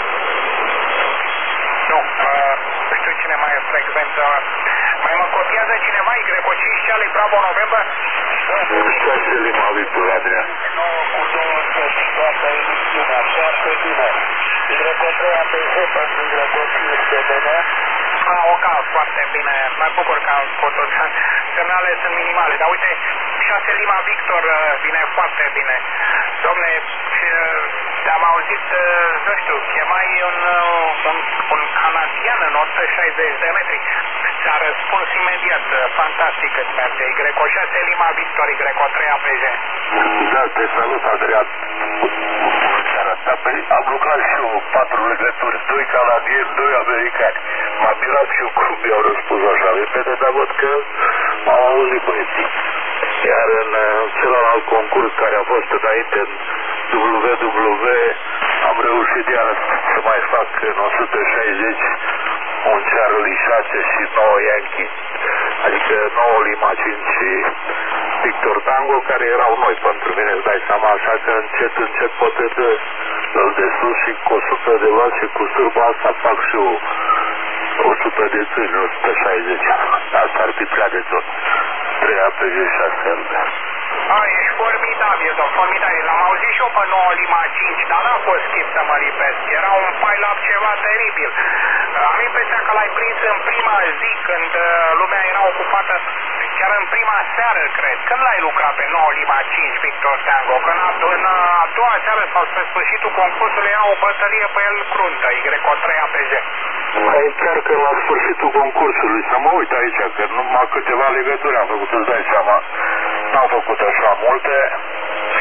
Nu, uh, nu știu cine mai e frecvență. Mai mă copiază cineva Y cinci Charlie Bravo November? șase Lima Victor, Adrian. Cu două sută, toată emisiunea, foarte bine. Y trei A P Z pentru Y cinci este bine. Ah, ok, foarte bine. Mă bucur că am putut. Semnale sunt minimale, dar uite, șase Lima Victor vine foarte bine. Dom'le, am auzit, nu știu, chemai un, un, un canadian în o sută șaizeci de metri. Ți-a răspuns imediat, fantastic îți merge. Y șase Lima Victor, Y trei A P G. Da, te salut, Adrian. Bună seara. Da, păi am lucrat și eu patru legături, doi canadieni, doi americani. M-am mirat și eu cum mi-au răspuns așa repede, dar văd că m-au auzit băieții. Iar în celălalt concurs care a fost înainte, în W W am reușit iar să mai fac în o sută șaizeci un Charlie șase și nouă Yankee, adică nouă Lima cinci și Victor Tango, care erau noi pentru mine, îți dai seama, așa că încet, încet poate de, îl de sus și cu o sută de luat și cu surba asta fac și eu o sută de țâni, o sută șaizeci. Asta ar fi prea de tot. trei A P G șase L. A, ești formidabil, domn, formidabil. L-am auzit și eu pe nouă Lima cinci, dar n-a fost chip să mă lipesc. Era un pile-up ceva teribil. Am impresia că l-ai prins în prima zi, când lumea era ocupată, chiar în prima seară, cred. Când l-ai lucrat pe nouă Lima cinci, Victor Tango? Că în a, în a doua seară sau spre sfârșitul concursului era o bătălie pe el cruntă, Y trei A P G. Mai chiar că la sfârșitul concursului, să mă uit aici, că numai câteva legături am făcut, îți dai seama, n-am făcut așa multe,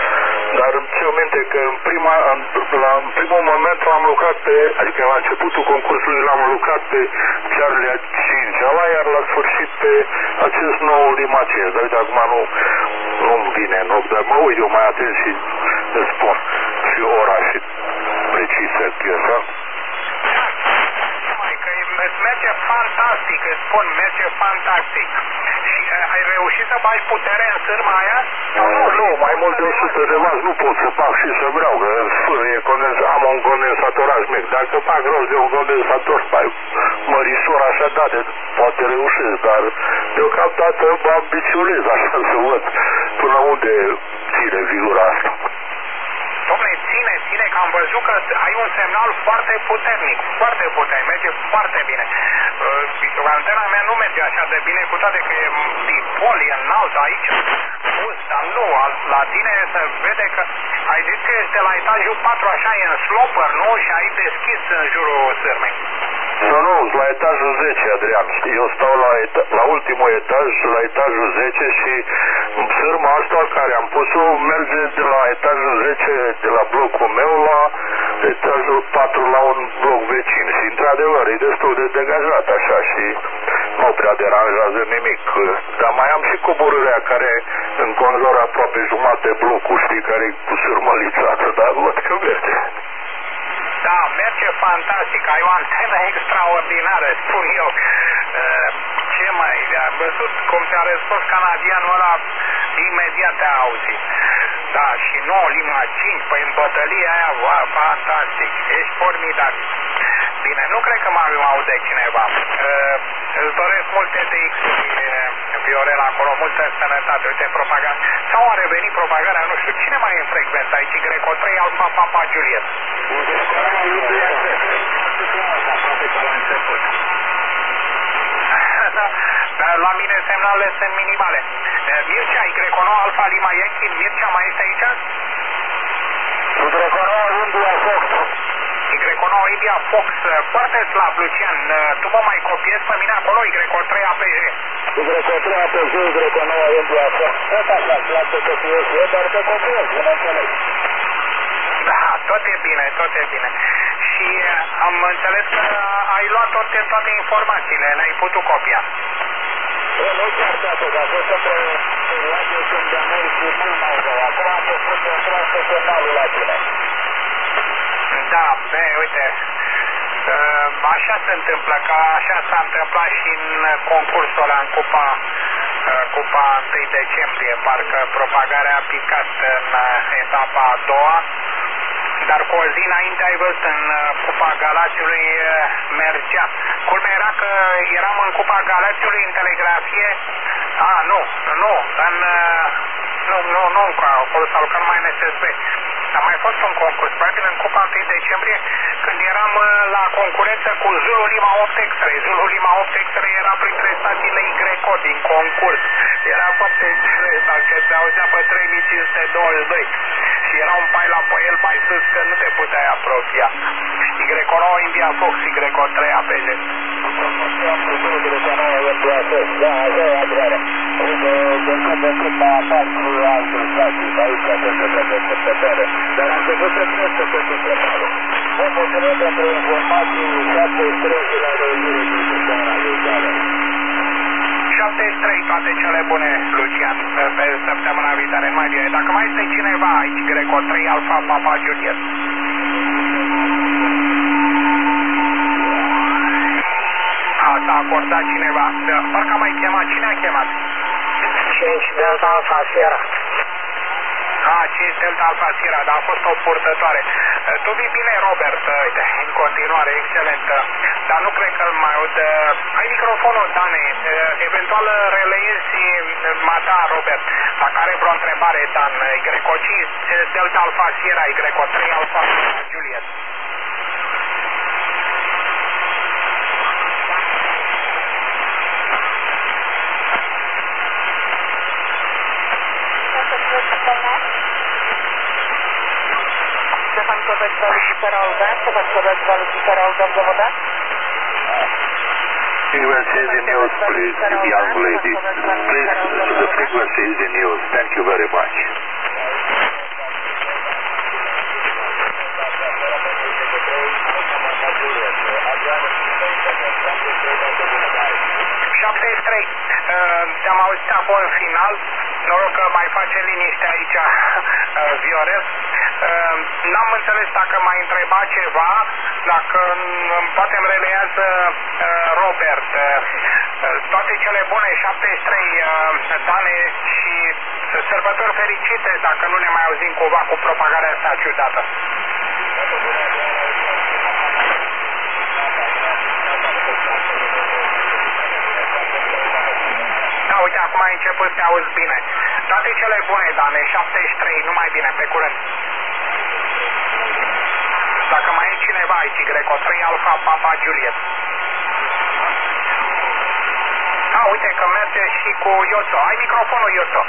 Dar îmi țin minte că în, prima, în, la, în primul moment am lucrat pe, adică la începutul concursului l-am lucrat pe Charlie cinci, iar la sfârșit pe acest nou Lima cinci. Dar uite, acum nu, nu-mi vine în ochi, dar mă uit eu mai atent și îți spun și ora și precisă piesa. Că îți merge fantastic, îți spun, merge fantastic. Și uh, ai reușit să bagi putere în sârma aia? Nu, nu, nu, mai mult de o sută de vați nu pot să fac și să vreau, că sfârâie condens, am un condensatoraj mic. Dacă fac rost de un condensator mai mărisor așa, da, de, poate reușesc, dar deocamdată mă ambiționez așa să văd până unde ține vigura asta. Dom'le, ține, ține, că am văzut că ai un semnal foarte puternic, foarte puternic, merge foarte bine. Uh, antena mea nu merge așa de bine, cu toate că e dipol, e înalt aici, sus, dar nu, la tine se vede că ai zis că ești de la etajul patru, așa, e în slopper, nu? Și ai deschis în jurul sârmei. Nu, nu, la etajul zece, Adrian. Eu stau la, eta la ultimul etaj, la etajul zece și sârma asta care am pus-o merge de la etajul zece, de la blocul meu, la etajul patru, la un bloc vecin. Și, într-adevăr, e destul de degajat așa și nu prea deranjează nimic. Dar mai am și coborârea care înconjoară aproape jumate blocul, știi, care e cu sârmă lițată, dar văd că merge. Da, merge fantastic, ai o antenă extraordinară, spun eu. Ce mai, am văzut cum ți-a răspuns canadianul ăla, imediat te-a auzit. Da, și nu, Lima cinci, păi în bătălia aia, wow, fantastic, ești formidabil. Bine, nu cred că m-am aude cineva. Îți doresc multe de X-uri, Viorel, acolo, multă sănătate, uite, propaganda. Sau a revenit propaganda, nu știu, cine mai e în frecvență aici? Greco trei, Alfa, Papa, Juliet. La mine semnalele sunt minimale. Mircea, Greco nouă, Alfa, Lima, Yankee, Mircea mai este aici? Greco nouă, India, Fox. Greco nouă, India, Fox, foarte slab, Lucian. Tu mă mai copiezi pe mine acolo, Greco trei, A P J. Greco trei, A P J, Greco nouă, India, Fox. Tot așa, slab te copiezi, dar te copiezi, nu înțeleg. Da, tot e bine, tot e bine. Și am înțeles că ai luat toate, toate informațiile, le-ai putut copia. Eu nu chiar toate, dar a fost într-o perioadă când am mers și mult mai rău. Acum am făcut central pe semnalul la tine. Da, be, uite, așa se întâmplă, că așa s-a întâmplat și în concursul ăla, în Cupa, Cupa întâi decembrie, parcă propagarea a picat în etapa a doua, dar cu o zi înainte ai văzut în Cupa Galațiului mergea. Culmea era că eram în Cupa Galațiului în telegrafie, a, nu, nu, în, nu, nu, nu, acolo s-a lucrat numai în S S B. A mai fost un concurs, probabil în Cupa întâi decembrie, când eram la concurență cu Zulu Lima opt X-Ray. Zulu Lima opt X-Ray era printre stațiile Y din concurs. Era foarte interesant că se auzea pe trei mii cinci sute douăzeci și doi și era un pai la pe el mai sus că nu te puteai apropia. Y nouă India Fox, Y trei A P J. Da, așa e adevărat. Uite, de câte cât mai apar cu alte stații de aici, de câte de câte. Dar am început să crește pe semnalul. Vă mulțumesc pentru informații șaptezeci și trei și la reuzire din seara. șaptezeci și trei, toate cele bune, Lucian, pe săptămâna viitoare, mai bine. Dacă mai este cineva aici, Greco trei, Alfa, Papa, Juliet. A, s-a acordat cineva. Parcă a mai chemat. Cine a chemat? cinci Delta Alfa Sierra. A, cinci Delta Alfa Sierra, dar a fost o purtătoare. Tu vii bine, Robert, uite, în continuare, excelent. Dar nu cred că îl mai aud. Ai microfonul, Dane, eventual releiezi mata, Robert, dacă are vreo întrebare, Dan, Greco cinci Delta Alfa Sierra, Greco trei Alfa Juliet. Stefan Kovac, Valuciter Alba, Stefan Kovac, Valuciter Alba, Zawoda. Frequency is in use, please, young lady. Please, the frequency is in use. Thank you very much. te-am auzit acum în final. Noroc că mai face liniște aici Viorel. N-am înțeles dacă m-ai întrebat ceva, dacă poate îmi releiază Robert. Toate cele bune, șaptezeci și trei Dane, și sărbători fericite, dacă nu ne mai auzim cumva cu propagarea asta ciudată. Da, uite, acum ai început să te auzi bine. Toate cele bune, Dane, șaptezeci și trei, numai bine, pe curând. Dacă mai e cineva aici, Greco, trei Alfa, Papa, Juliet. A, uite că merge și cu Ioto. Ai microfonul, Ioto.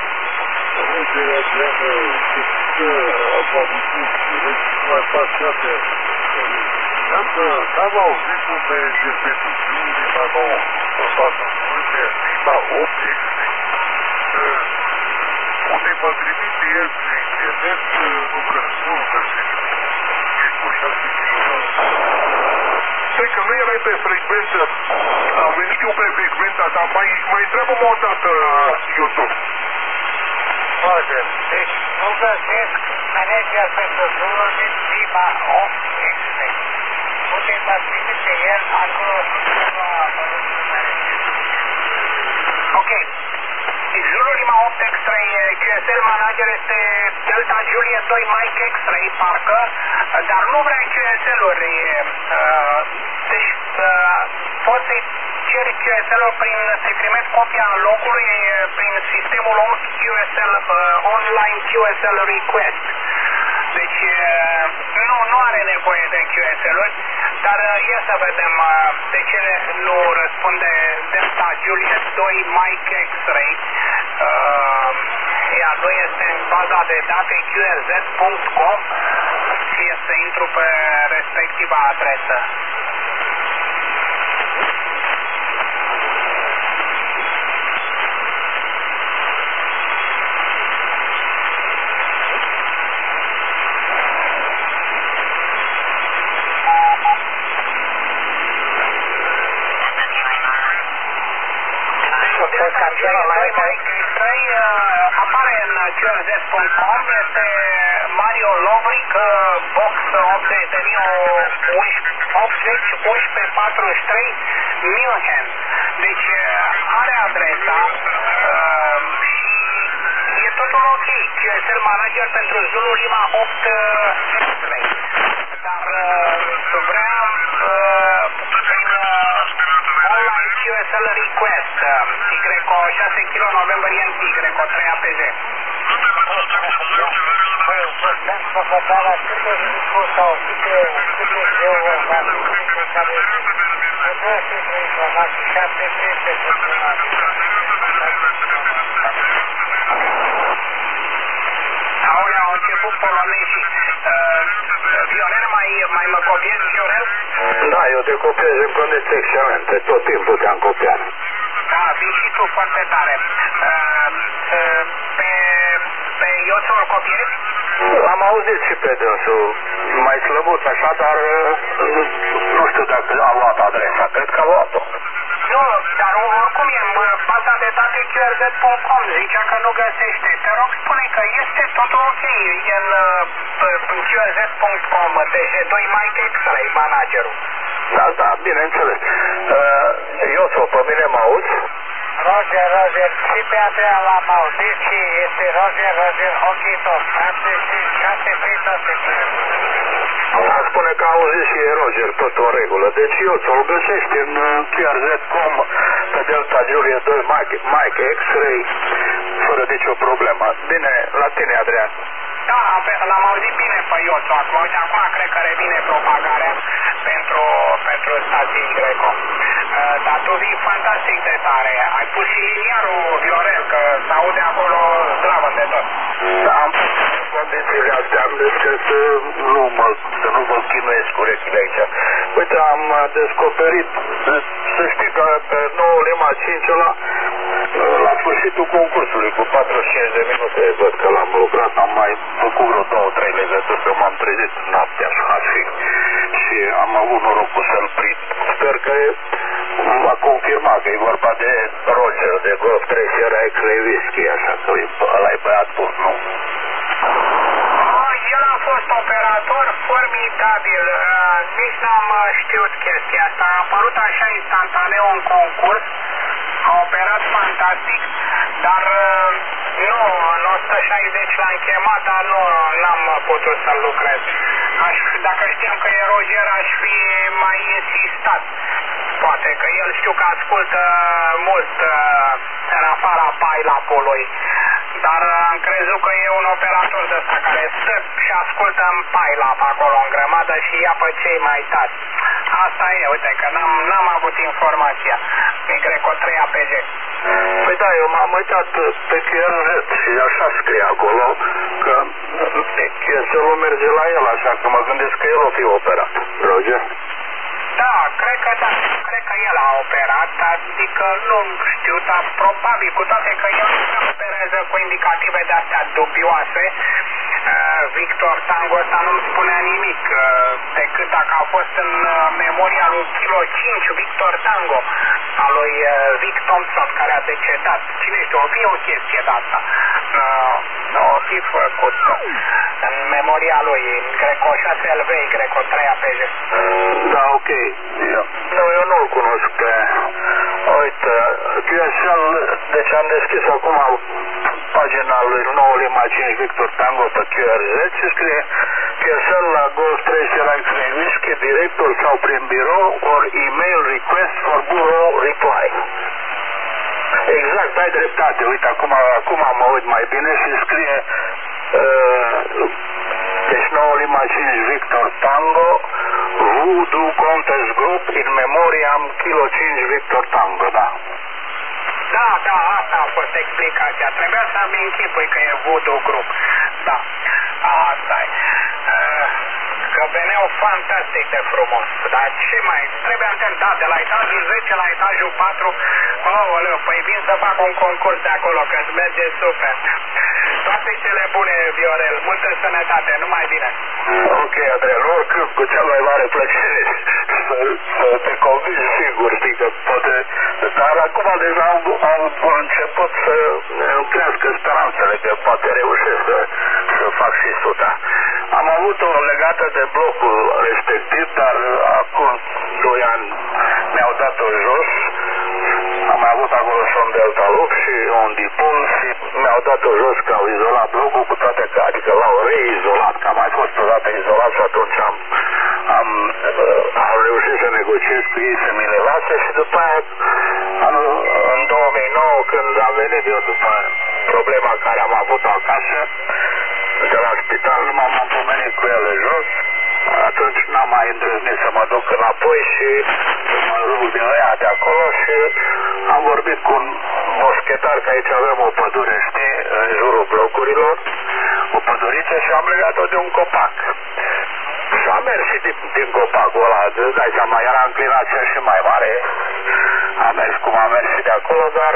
Am auzit unde despre limba nouă, limba opt unde mă trimite el prin internet, nu că nu găsești. Ești cu șase kilometri. Stai că nu erai pe frecvență. Am venit eu pe frecvența ta. Mai, mai întreabă-mă o dată, YouTube. Poate. Deci nu găsesc manager pentru drumul din limba opt X-Ray. Puteți să trimite el acolo la Ok. Zulu Lima opt X-Ray Q S L manager este Delta Juliet doi Mike X-Ray, parcă, dar nu vrea Q S L-uri. Deci poți să-i ceri Q S L-uri prin, să-i trimit copia în locului prin sistemul Q S L, Online Q S L Request. Deci nu, nu are nevoie de Q S L-uri, dar ia să vedem de ce nu răspunde Delta Juliet doi Mike X-Ray. Ea nu este în baza de date Q R Z punct com, fie să intru pe respectiva adresă. Apare în Q R Z punct com, este Mario Lovric, box optzeci de mii optzeci unsprezece patruzeci și trei München. Deci are adresa și e totul ok. Q S L manager pentru Zulu Lima opt X-Ray. Dar vrea prin Online Q S L Request Y șase kilo November Yankee Y trei A P Z. Făcătarea câte riscu sau câte greu urmat cu care putea fi transformat și șapte trei pe Aolea, au început poloneșii. Viorel, mai, mai mă copiezi, Viorel? Da, eu te copiez în condiții excelente. Tot timpul te-am copiat. Da, vii și tu foarte tare. Pe, pe Ioțu îl copiezi? Am auzit și pe dânsul. Mai slăbut așa, dar nu știu dacă a luat adresa. Cred că a luat-o. Nu, dar oricum e în baza de date Q R Z punct com, zicea că nu găsește. Te rog, spune că este totul ok, e în Q R Z punct com, D J doi Mike X-Ray, managerul. Da, da, bineînțeles. Uh, eu sau pe mine mă auzi? Roger, Roger, și pe a treia l-am auzit și este Roger, Roger, ok tot, șapte șase trei toate. Am spune că a auzit și e Roger, tot în regulă. Deci eu ți-o găsești în Q R Z punct com pe Delta Juliet doi Mike, Mike X-Ray, fără nicio problemă. Bine, la tine, Adrian. Da, l-am auzit bine pe Ioțu acum. Uite, acum cred că revine propagarea pentru, pentru stații Greco. Uh, dar tu vii fantastic de tare. Ai pus și liniarul, Viorel, că s-aude acolo zdravă de tot. Da, am pus condițiile astea, am zis că să nu mă, să nu vă chinuiesc cu urechile aici. Uite, am descoperit, să știi că pe nouă Lima cinci ăla, la sfârșitul concursului, cu patruzeci și cinci de minute, văd că l-am lucrat, am mai făcut vreo două, trei legături, că m-am trezit noaptea și ar fi. Și am avut norocul să-l prind. Sper că a confirmat confirma că e vorba de Roger, de Golf trei Sierra X-Ray Whiskey, așa că ăla-i băiat bun, nu? El a fost operator formidabil, uh, nici n-am uh, știut chestia asta, a apărut așa instantaneu în concurs, a operat fantastic, dar uh, nu, în o sută șaizeci l-am chemat, dar nu n-am putut să-l lucrez. Aș, dacă știam că e Roger, aș fi mai insistat. Poate că el știu că ascultă mult uh, în afara pailapului, dar am crezut că e un operator de ăsta care stă și ascultă în pailap acolo în grămadă și ia pe cei mai tari. Asta e, uite că n-am avut informația. E Greco trei A P G. Păi da, eu m-am uitat pe Q R Z și așa scrie acolo că cheselul merge la el, așa că mă gândesc că el o fi operat. Roger? Da, cred că da, cred că el a operat, adică nu știu, dar probabil, cu toate că el nu operează cu indicative de-astea dubioase, uh, Victor Tango ăsta nu-mi spunea nimic, uh, decât dacă a fost în uh, memoria lui Kilo cinci, Victor Tango, a lui uh, Vic Thompson, care a decedat. Cine știu, o fi o chestie de asta. Uh, o fi făcut în memoria lui, Greco șase L V, Greco trei A P G. Da, ok. Eu, nu, eu nu-l cunosc pe... Uite, Q S L, deci am deschis acum pagina lui noul imagini Victor Tango pe Q R Z și scrie Q S L la Golf trei Sierra X-Ray Whiskey, director sau prin birou, or email request for bureau reply. Exact, ai dreptate. Uite, acum, acum mă uit mai bine și scrie uh, deci noul imagini Victor Tango, Voodoo Contest Group, in memoriam Kilo cinci Victor Tango, da. Da, da, asta a fost explicația. Trebuia să-mi închipui că e Voodoo Group. Da, asta e. Uh, că veneau fantastic de frumos. Dar ce mai... Trebuie antena, da, de la etajul zece la etajul patru. Aoleu, păi vin să fac un concurs de acolo, că-ți merge super. Toate cele bune, Viorel. Multă sănătate, numai bine. Ok, Adrian, oricând cu cea mai mare plăcere să, să te convingi sigur, știi că poate... Dar acum deja am, am început să îmi crească speranțele că poate reușesc să, să fac și suta. Am avut-o legată de blocul respectiv, dar acum doi ani mi-au dat-o jos. Am mai avut acolo și un delta loop și un dipol și mi-au dat-o jos că au izolat blocul, cu toate că, adică l-au reizolat, că am mai fost o dată izolat și atunci am, am, am reușit să negociez cu ei să mi le lase și după aia, anul, în două mii nouă, când am venit eu după problema care am avut acasă, de la spital, m-am împomenit cu ele jos, atunci n-am mai îndrăznit să mă duc înapoi și mă rog din ăia de acolo și am vorbit cu un moschetar, că aici avem o pădure, știi, în jurul blocurilor, o păduriță și am legat-o de un copac. Și am mers și din, din copacul ăla, îți dai seama, era înclinația și mai mare, am mers cum am mers și de acolo, dar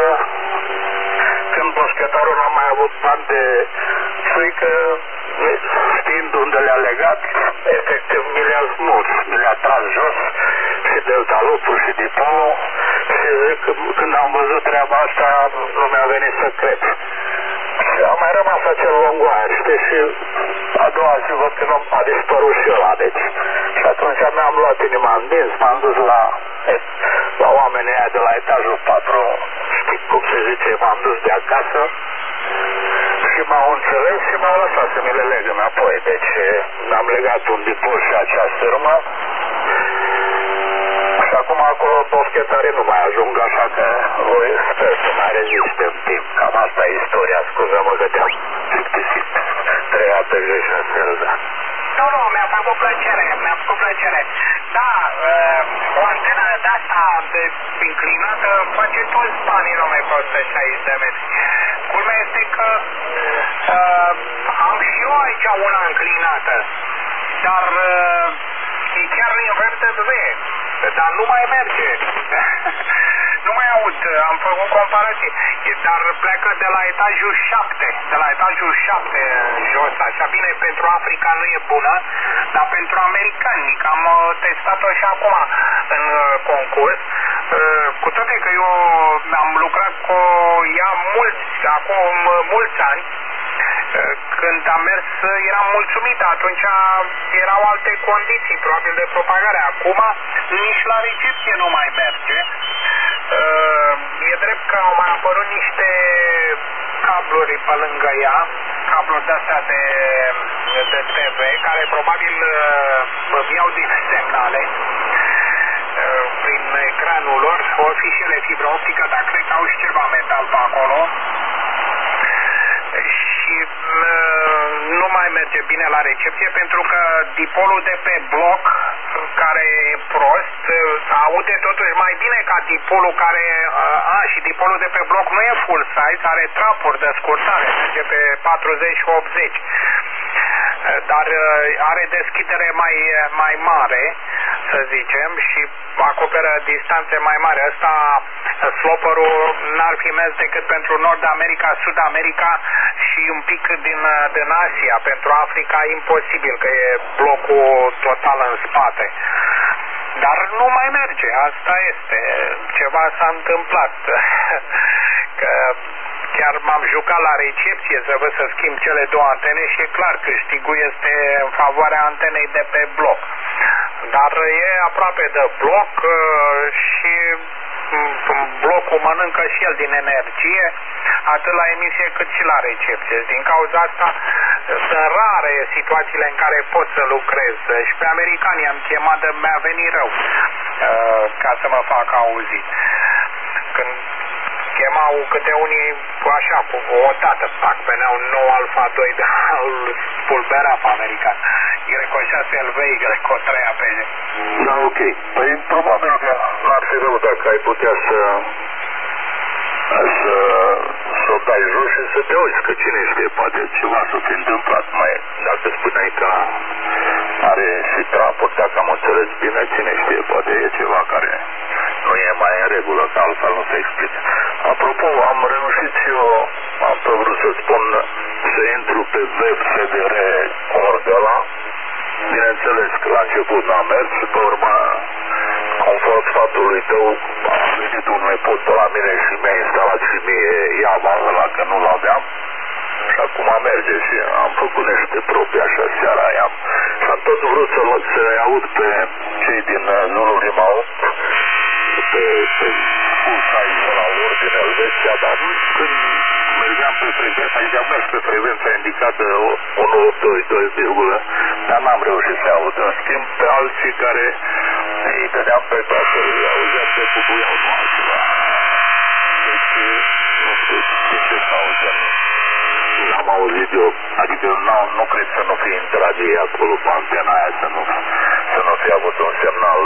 când moschetarul n-am mai avut bani de frică, știind unde le-a legat, efectiv mi le-a smuls, mi le-a tras jos și delta lupul și dipolul și zic, când am văzut treaba asta, nu mi-a venit să cred. Și a mai rămas acel longoaer, știi, și a doua zi văd că nu a dispărut și ăla, deci. Și atunci mi-am luat inima în dinți, m-am dus la, la oamenii aia de la etajul patru, știi cum se zice, m-am dus de acasă și m-au înțeles și m-au lăsat să mi le leg înapoi. Deci am legat un dipol și acea sârmă și acum acolo boschetarii nu mai ajung, așa că voi sper să mai reziste în timp. Cam asta e istoria, scuză-mă că te-am plictisit. Trei A P G și da. Nu, nu, mi-a făcut plăcere, mi-a făcut plăcere. Da, uh, o antenă de asta de inclinată face toți banii numai pe o sută șaizeci de metri. Culmea este că uh, am și eu aici una înclinată, dar uh, e chiar inverted V, dar nu mai merge. Nu mai aud, am făcut comparații, dar pleacă de la etajul șapte, de la etajul șapte jos, așa. Bine, pentru Africa nu e bună, dar pentru americani, că am testat-o și acum în concurs, Cu toate că eu am lucrat cu ea mulți, acum mulți ani, când am mers eram mulțumit, atunci erau alte condiții probabil de propagare. Acum nici la recepție nu mai merge. E drept că au mai apărut niște cabluri pe lângă ea, cabluri de-astea de, de T V, care probabil îmi iau din semnale prin ecranul lor, o fi și ele fibră optică, dar cred că au și ceva metal pe acolo. Și nu mai merge bine la recepție pentru că dipolul de pe bloc, care e prost, aude totuși mai bine ca dipolul care... A, și dipolul de pe bloc nu e full size, are trapuri de scurtare, merge pe patruzeci și optzeci. Dar are deschidere mai, mai mare, să zicem, și acoperă distanțe mai mari. Ăsta, flopperul, n-ar fi mers decât pentru Nord-America, Sud-America și un pic din, din Asia. Pentru Africa imposibil, că e blocul total în spate. Dar nu mai merge, asta este. Ceva s-a întâmplat. Că chiar m-am jucat la recepție să văd să schimb cele două antene și e clar, câștigul este în favoarea antenei de pe bloc. Dar e aproape de bloc și blocul mănâncă și el din energie, atât la emisie cât și la recepție. Din cauza asta sunt rare situațiile în care pot să lucrez. Și pe americani am chemat de mi-a venit rău ca să mă fac auzit. Când chemau câte unii așa, cu o dată, pac, veneau nou Alfa doi, de îl spulbera pe american. Greco șase L V, Greco trei pe zi. Da, ok. Păi probabil că n-ar fi rău dacă ai putea să să, să o dai jos și să te uiți, că cine știe, poate ceva s-o fi întâmplat. Mai, dacă spuneai că are și trapuri, dacă am înțeles bine, cine știe, poate e ceva care nu e mai în regulă, că altfel nu se explică. Apropo, am reușit și eu, am tot vrut să spun, să intru pe web F D R punct org ăla. Bineînțeles că la început n-a mers și pe urmă, conform sfatului tău, a venit un nepot pe la mine și mi-a instalat și mie Yama ăla, că nu l-aveam. Și acum merge și am făcut niște probe așa seara i-am. Și am tot vrut să, să aud pe cei din Zulu Lima opt, pe, pe full size la lor din Elveția, dar când mergeam pe frecvența, adică am mers pe frecvența indicată unu opt doi doi, dar n-am reușit să aud. În schimb, pe alții care îi dădeam pe toate, îi auzeam pe bubuiau, nu altceva. Deci, nu știu din ce s-a auzit. N-am auzit eu, adică nu, nu cred să nu fie intrat ei acolo pe antena aia, să nu, să nu fie avut un semnal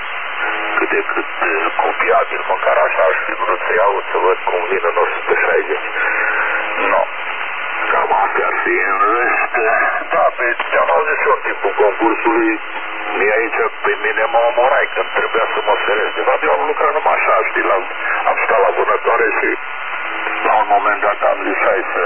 cât de cât copiabil, măcar așa aș fi vrut să iau, să văd cum vine în o sută șaizeci. Nu. Cam astea ar fi. În rest, da, pe ce-am auzit eu în timpul concursului, mie aici pe mine mă omorai când trebuia să mă feresc. De fapt, eu am lucrat numai așa, știi, la, am stat la vânătoare și la un moment dat am zis, hai să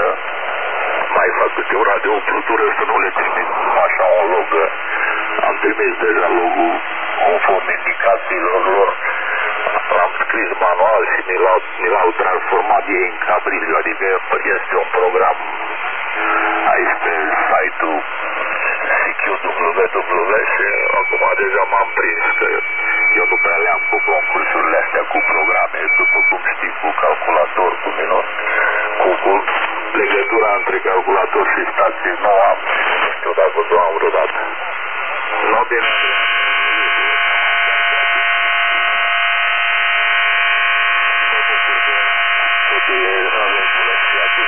mai fac câte o radio-umplutură, să nu le trimit așa un log. Am trimis deja logul conform indicațiilor lor. L-am scris manual și mi l-au, mi l-au transformat ei în cabriviu, adică este un program aici pe site-ul C Q W W și acum deja m-am prins că eu nu prea le-am cu concursurile astea cu programe, după cum știi, cu calculator, cu minut, cu, cu legătura între calculator și stație, nu am, nu știu dacă o am vreodată. Nu bine.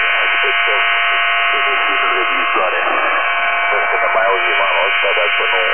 Sper să ne mai auzim anul ăsta, dacă nu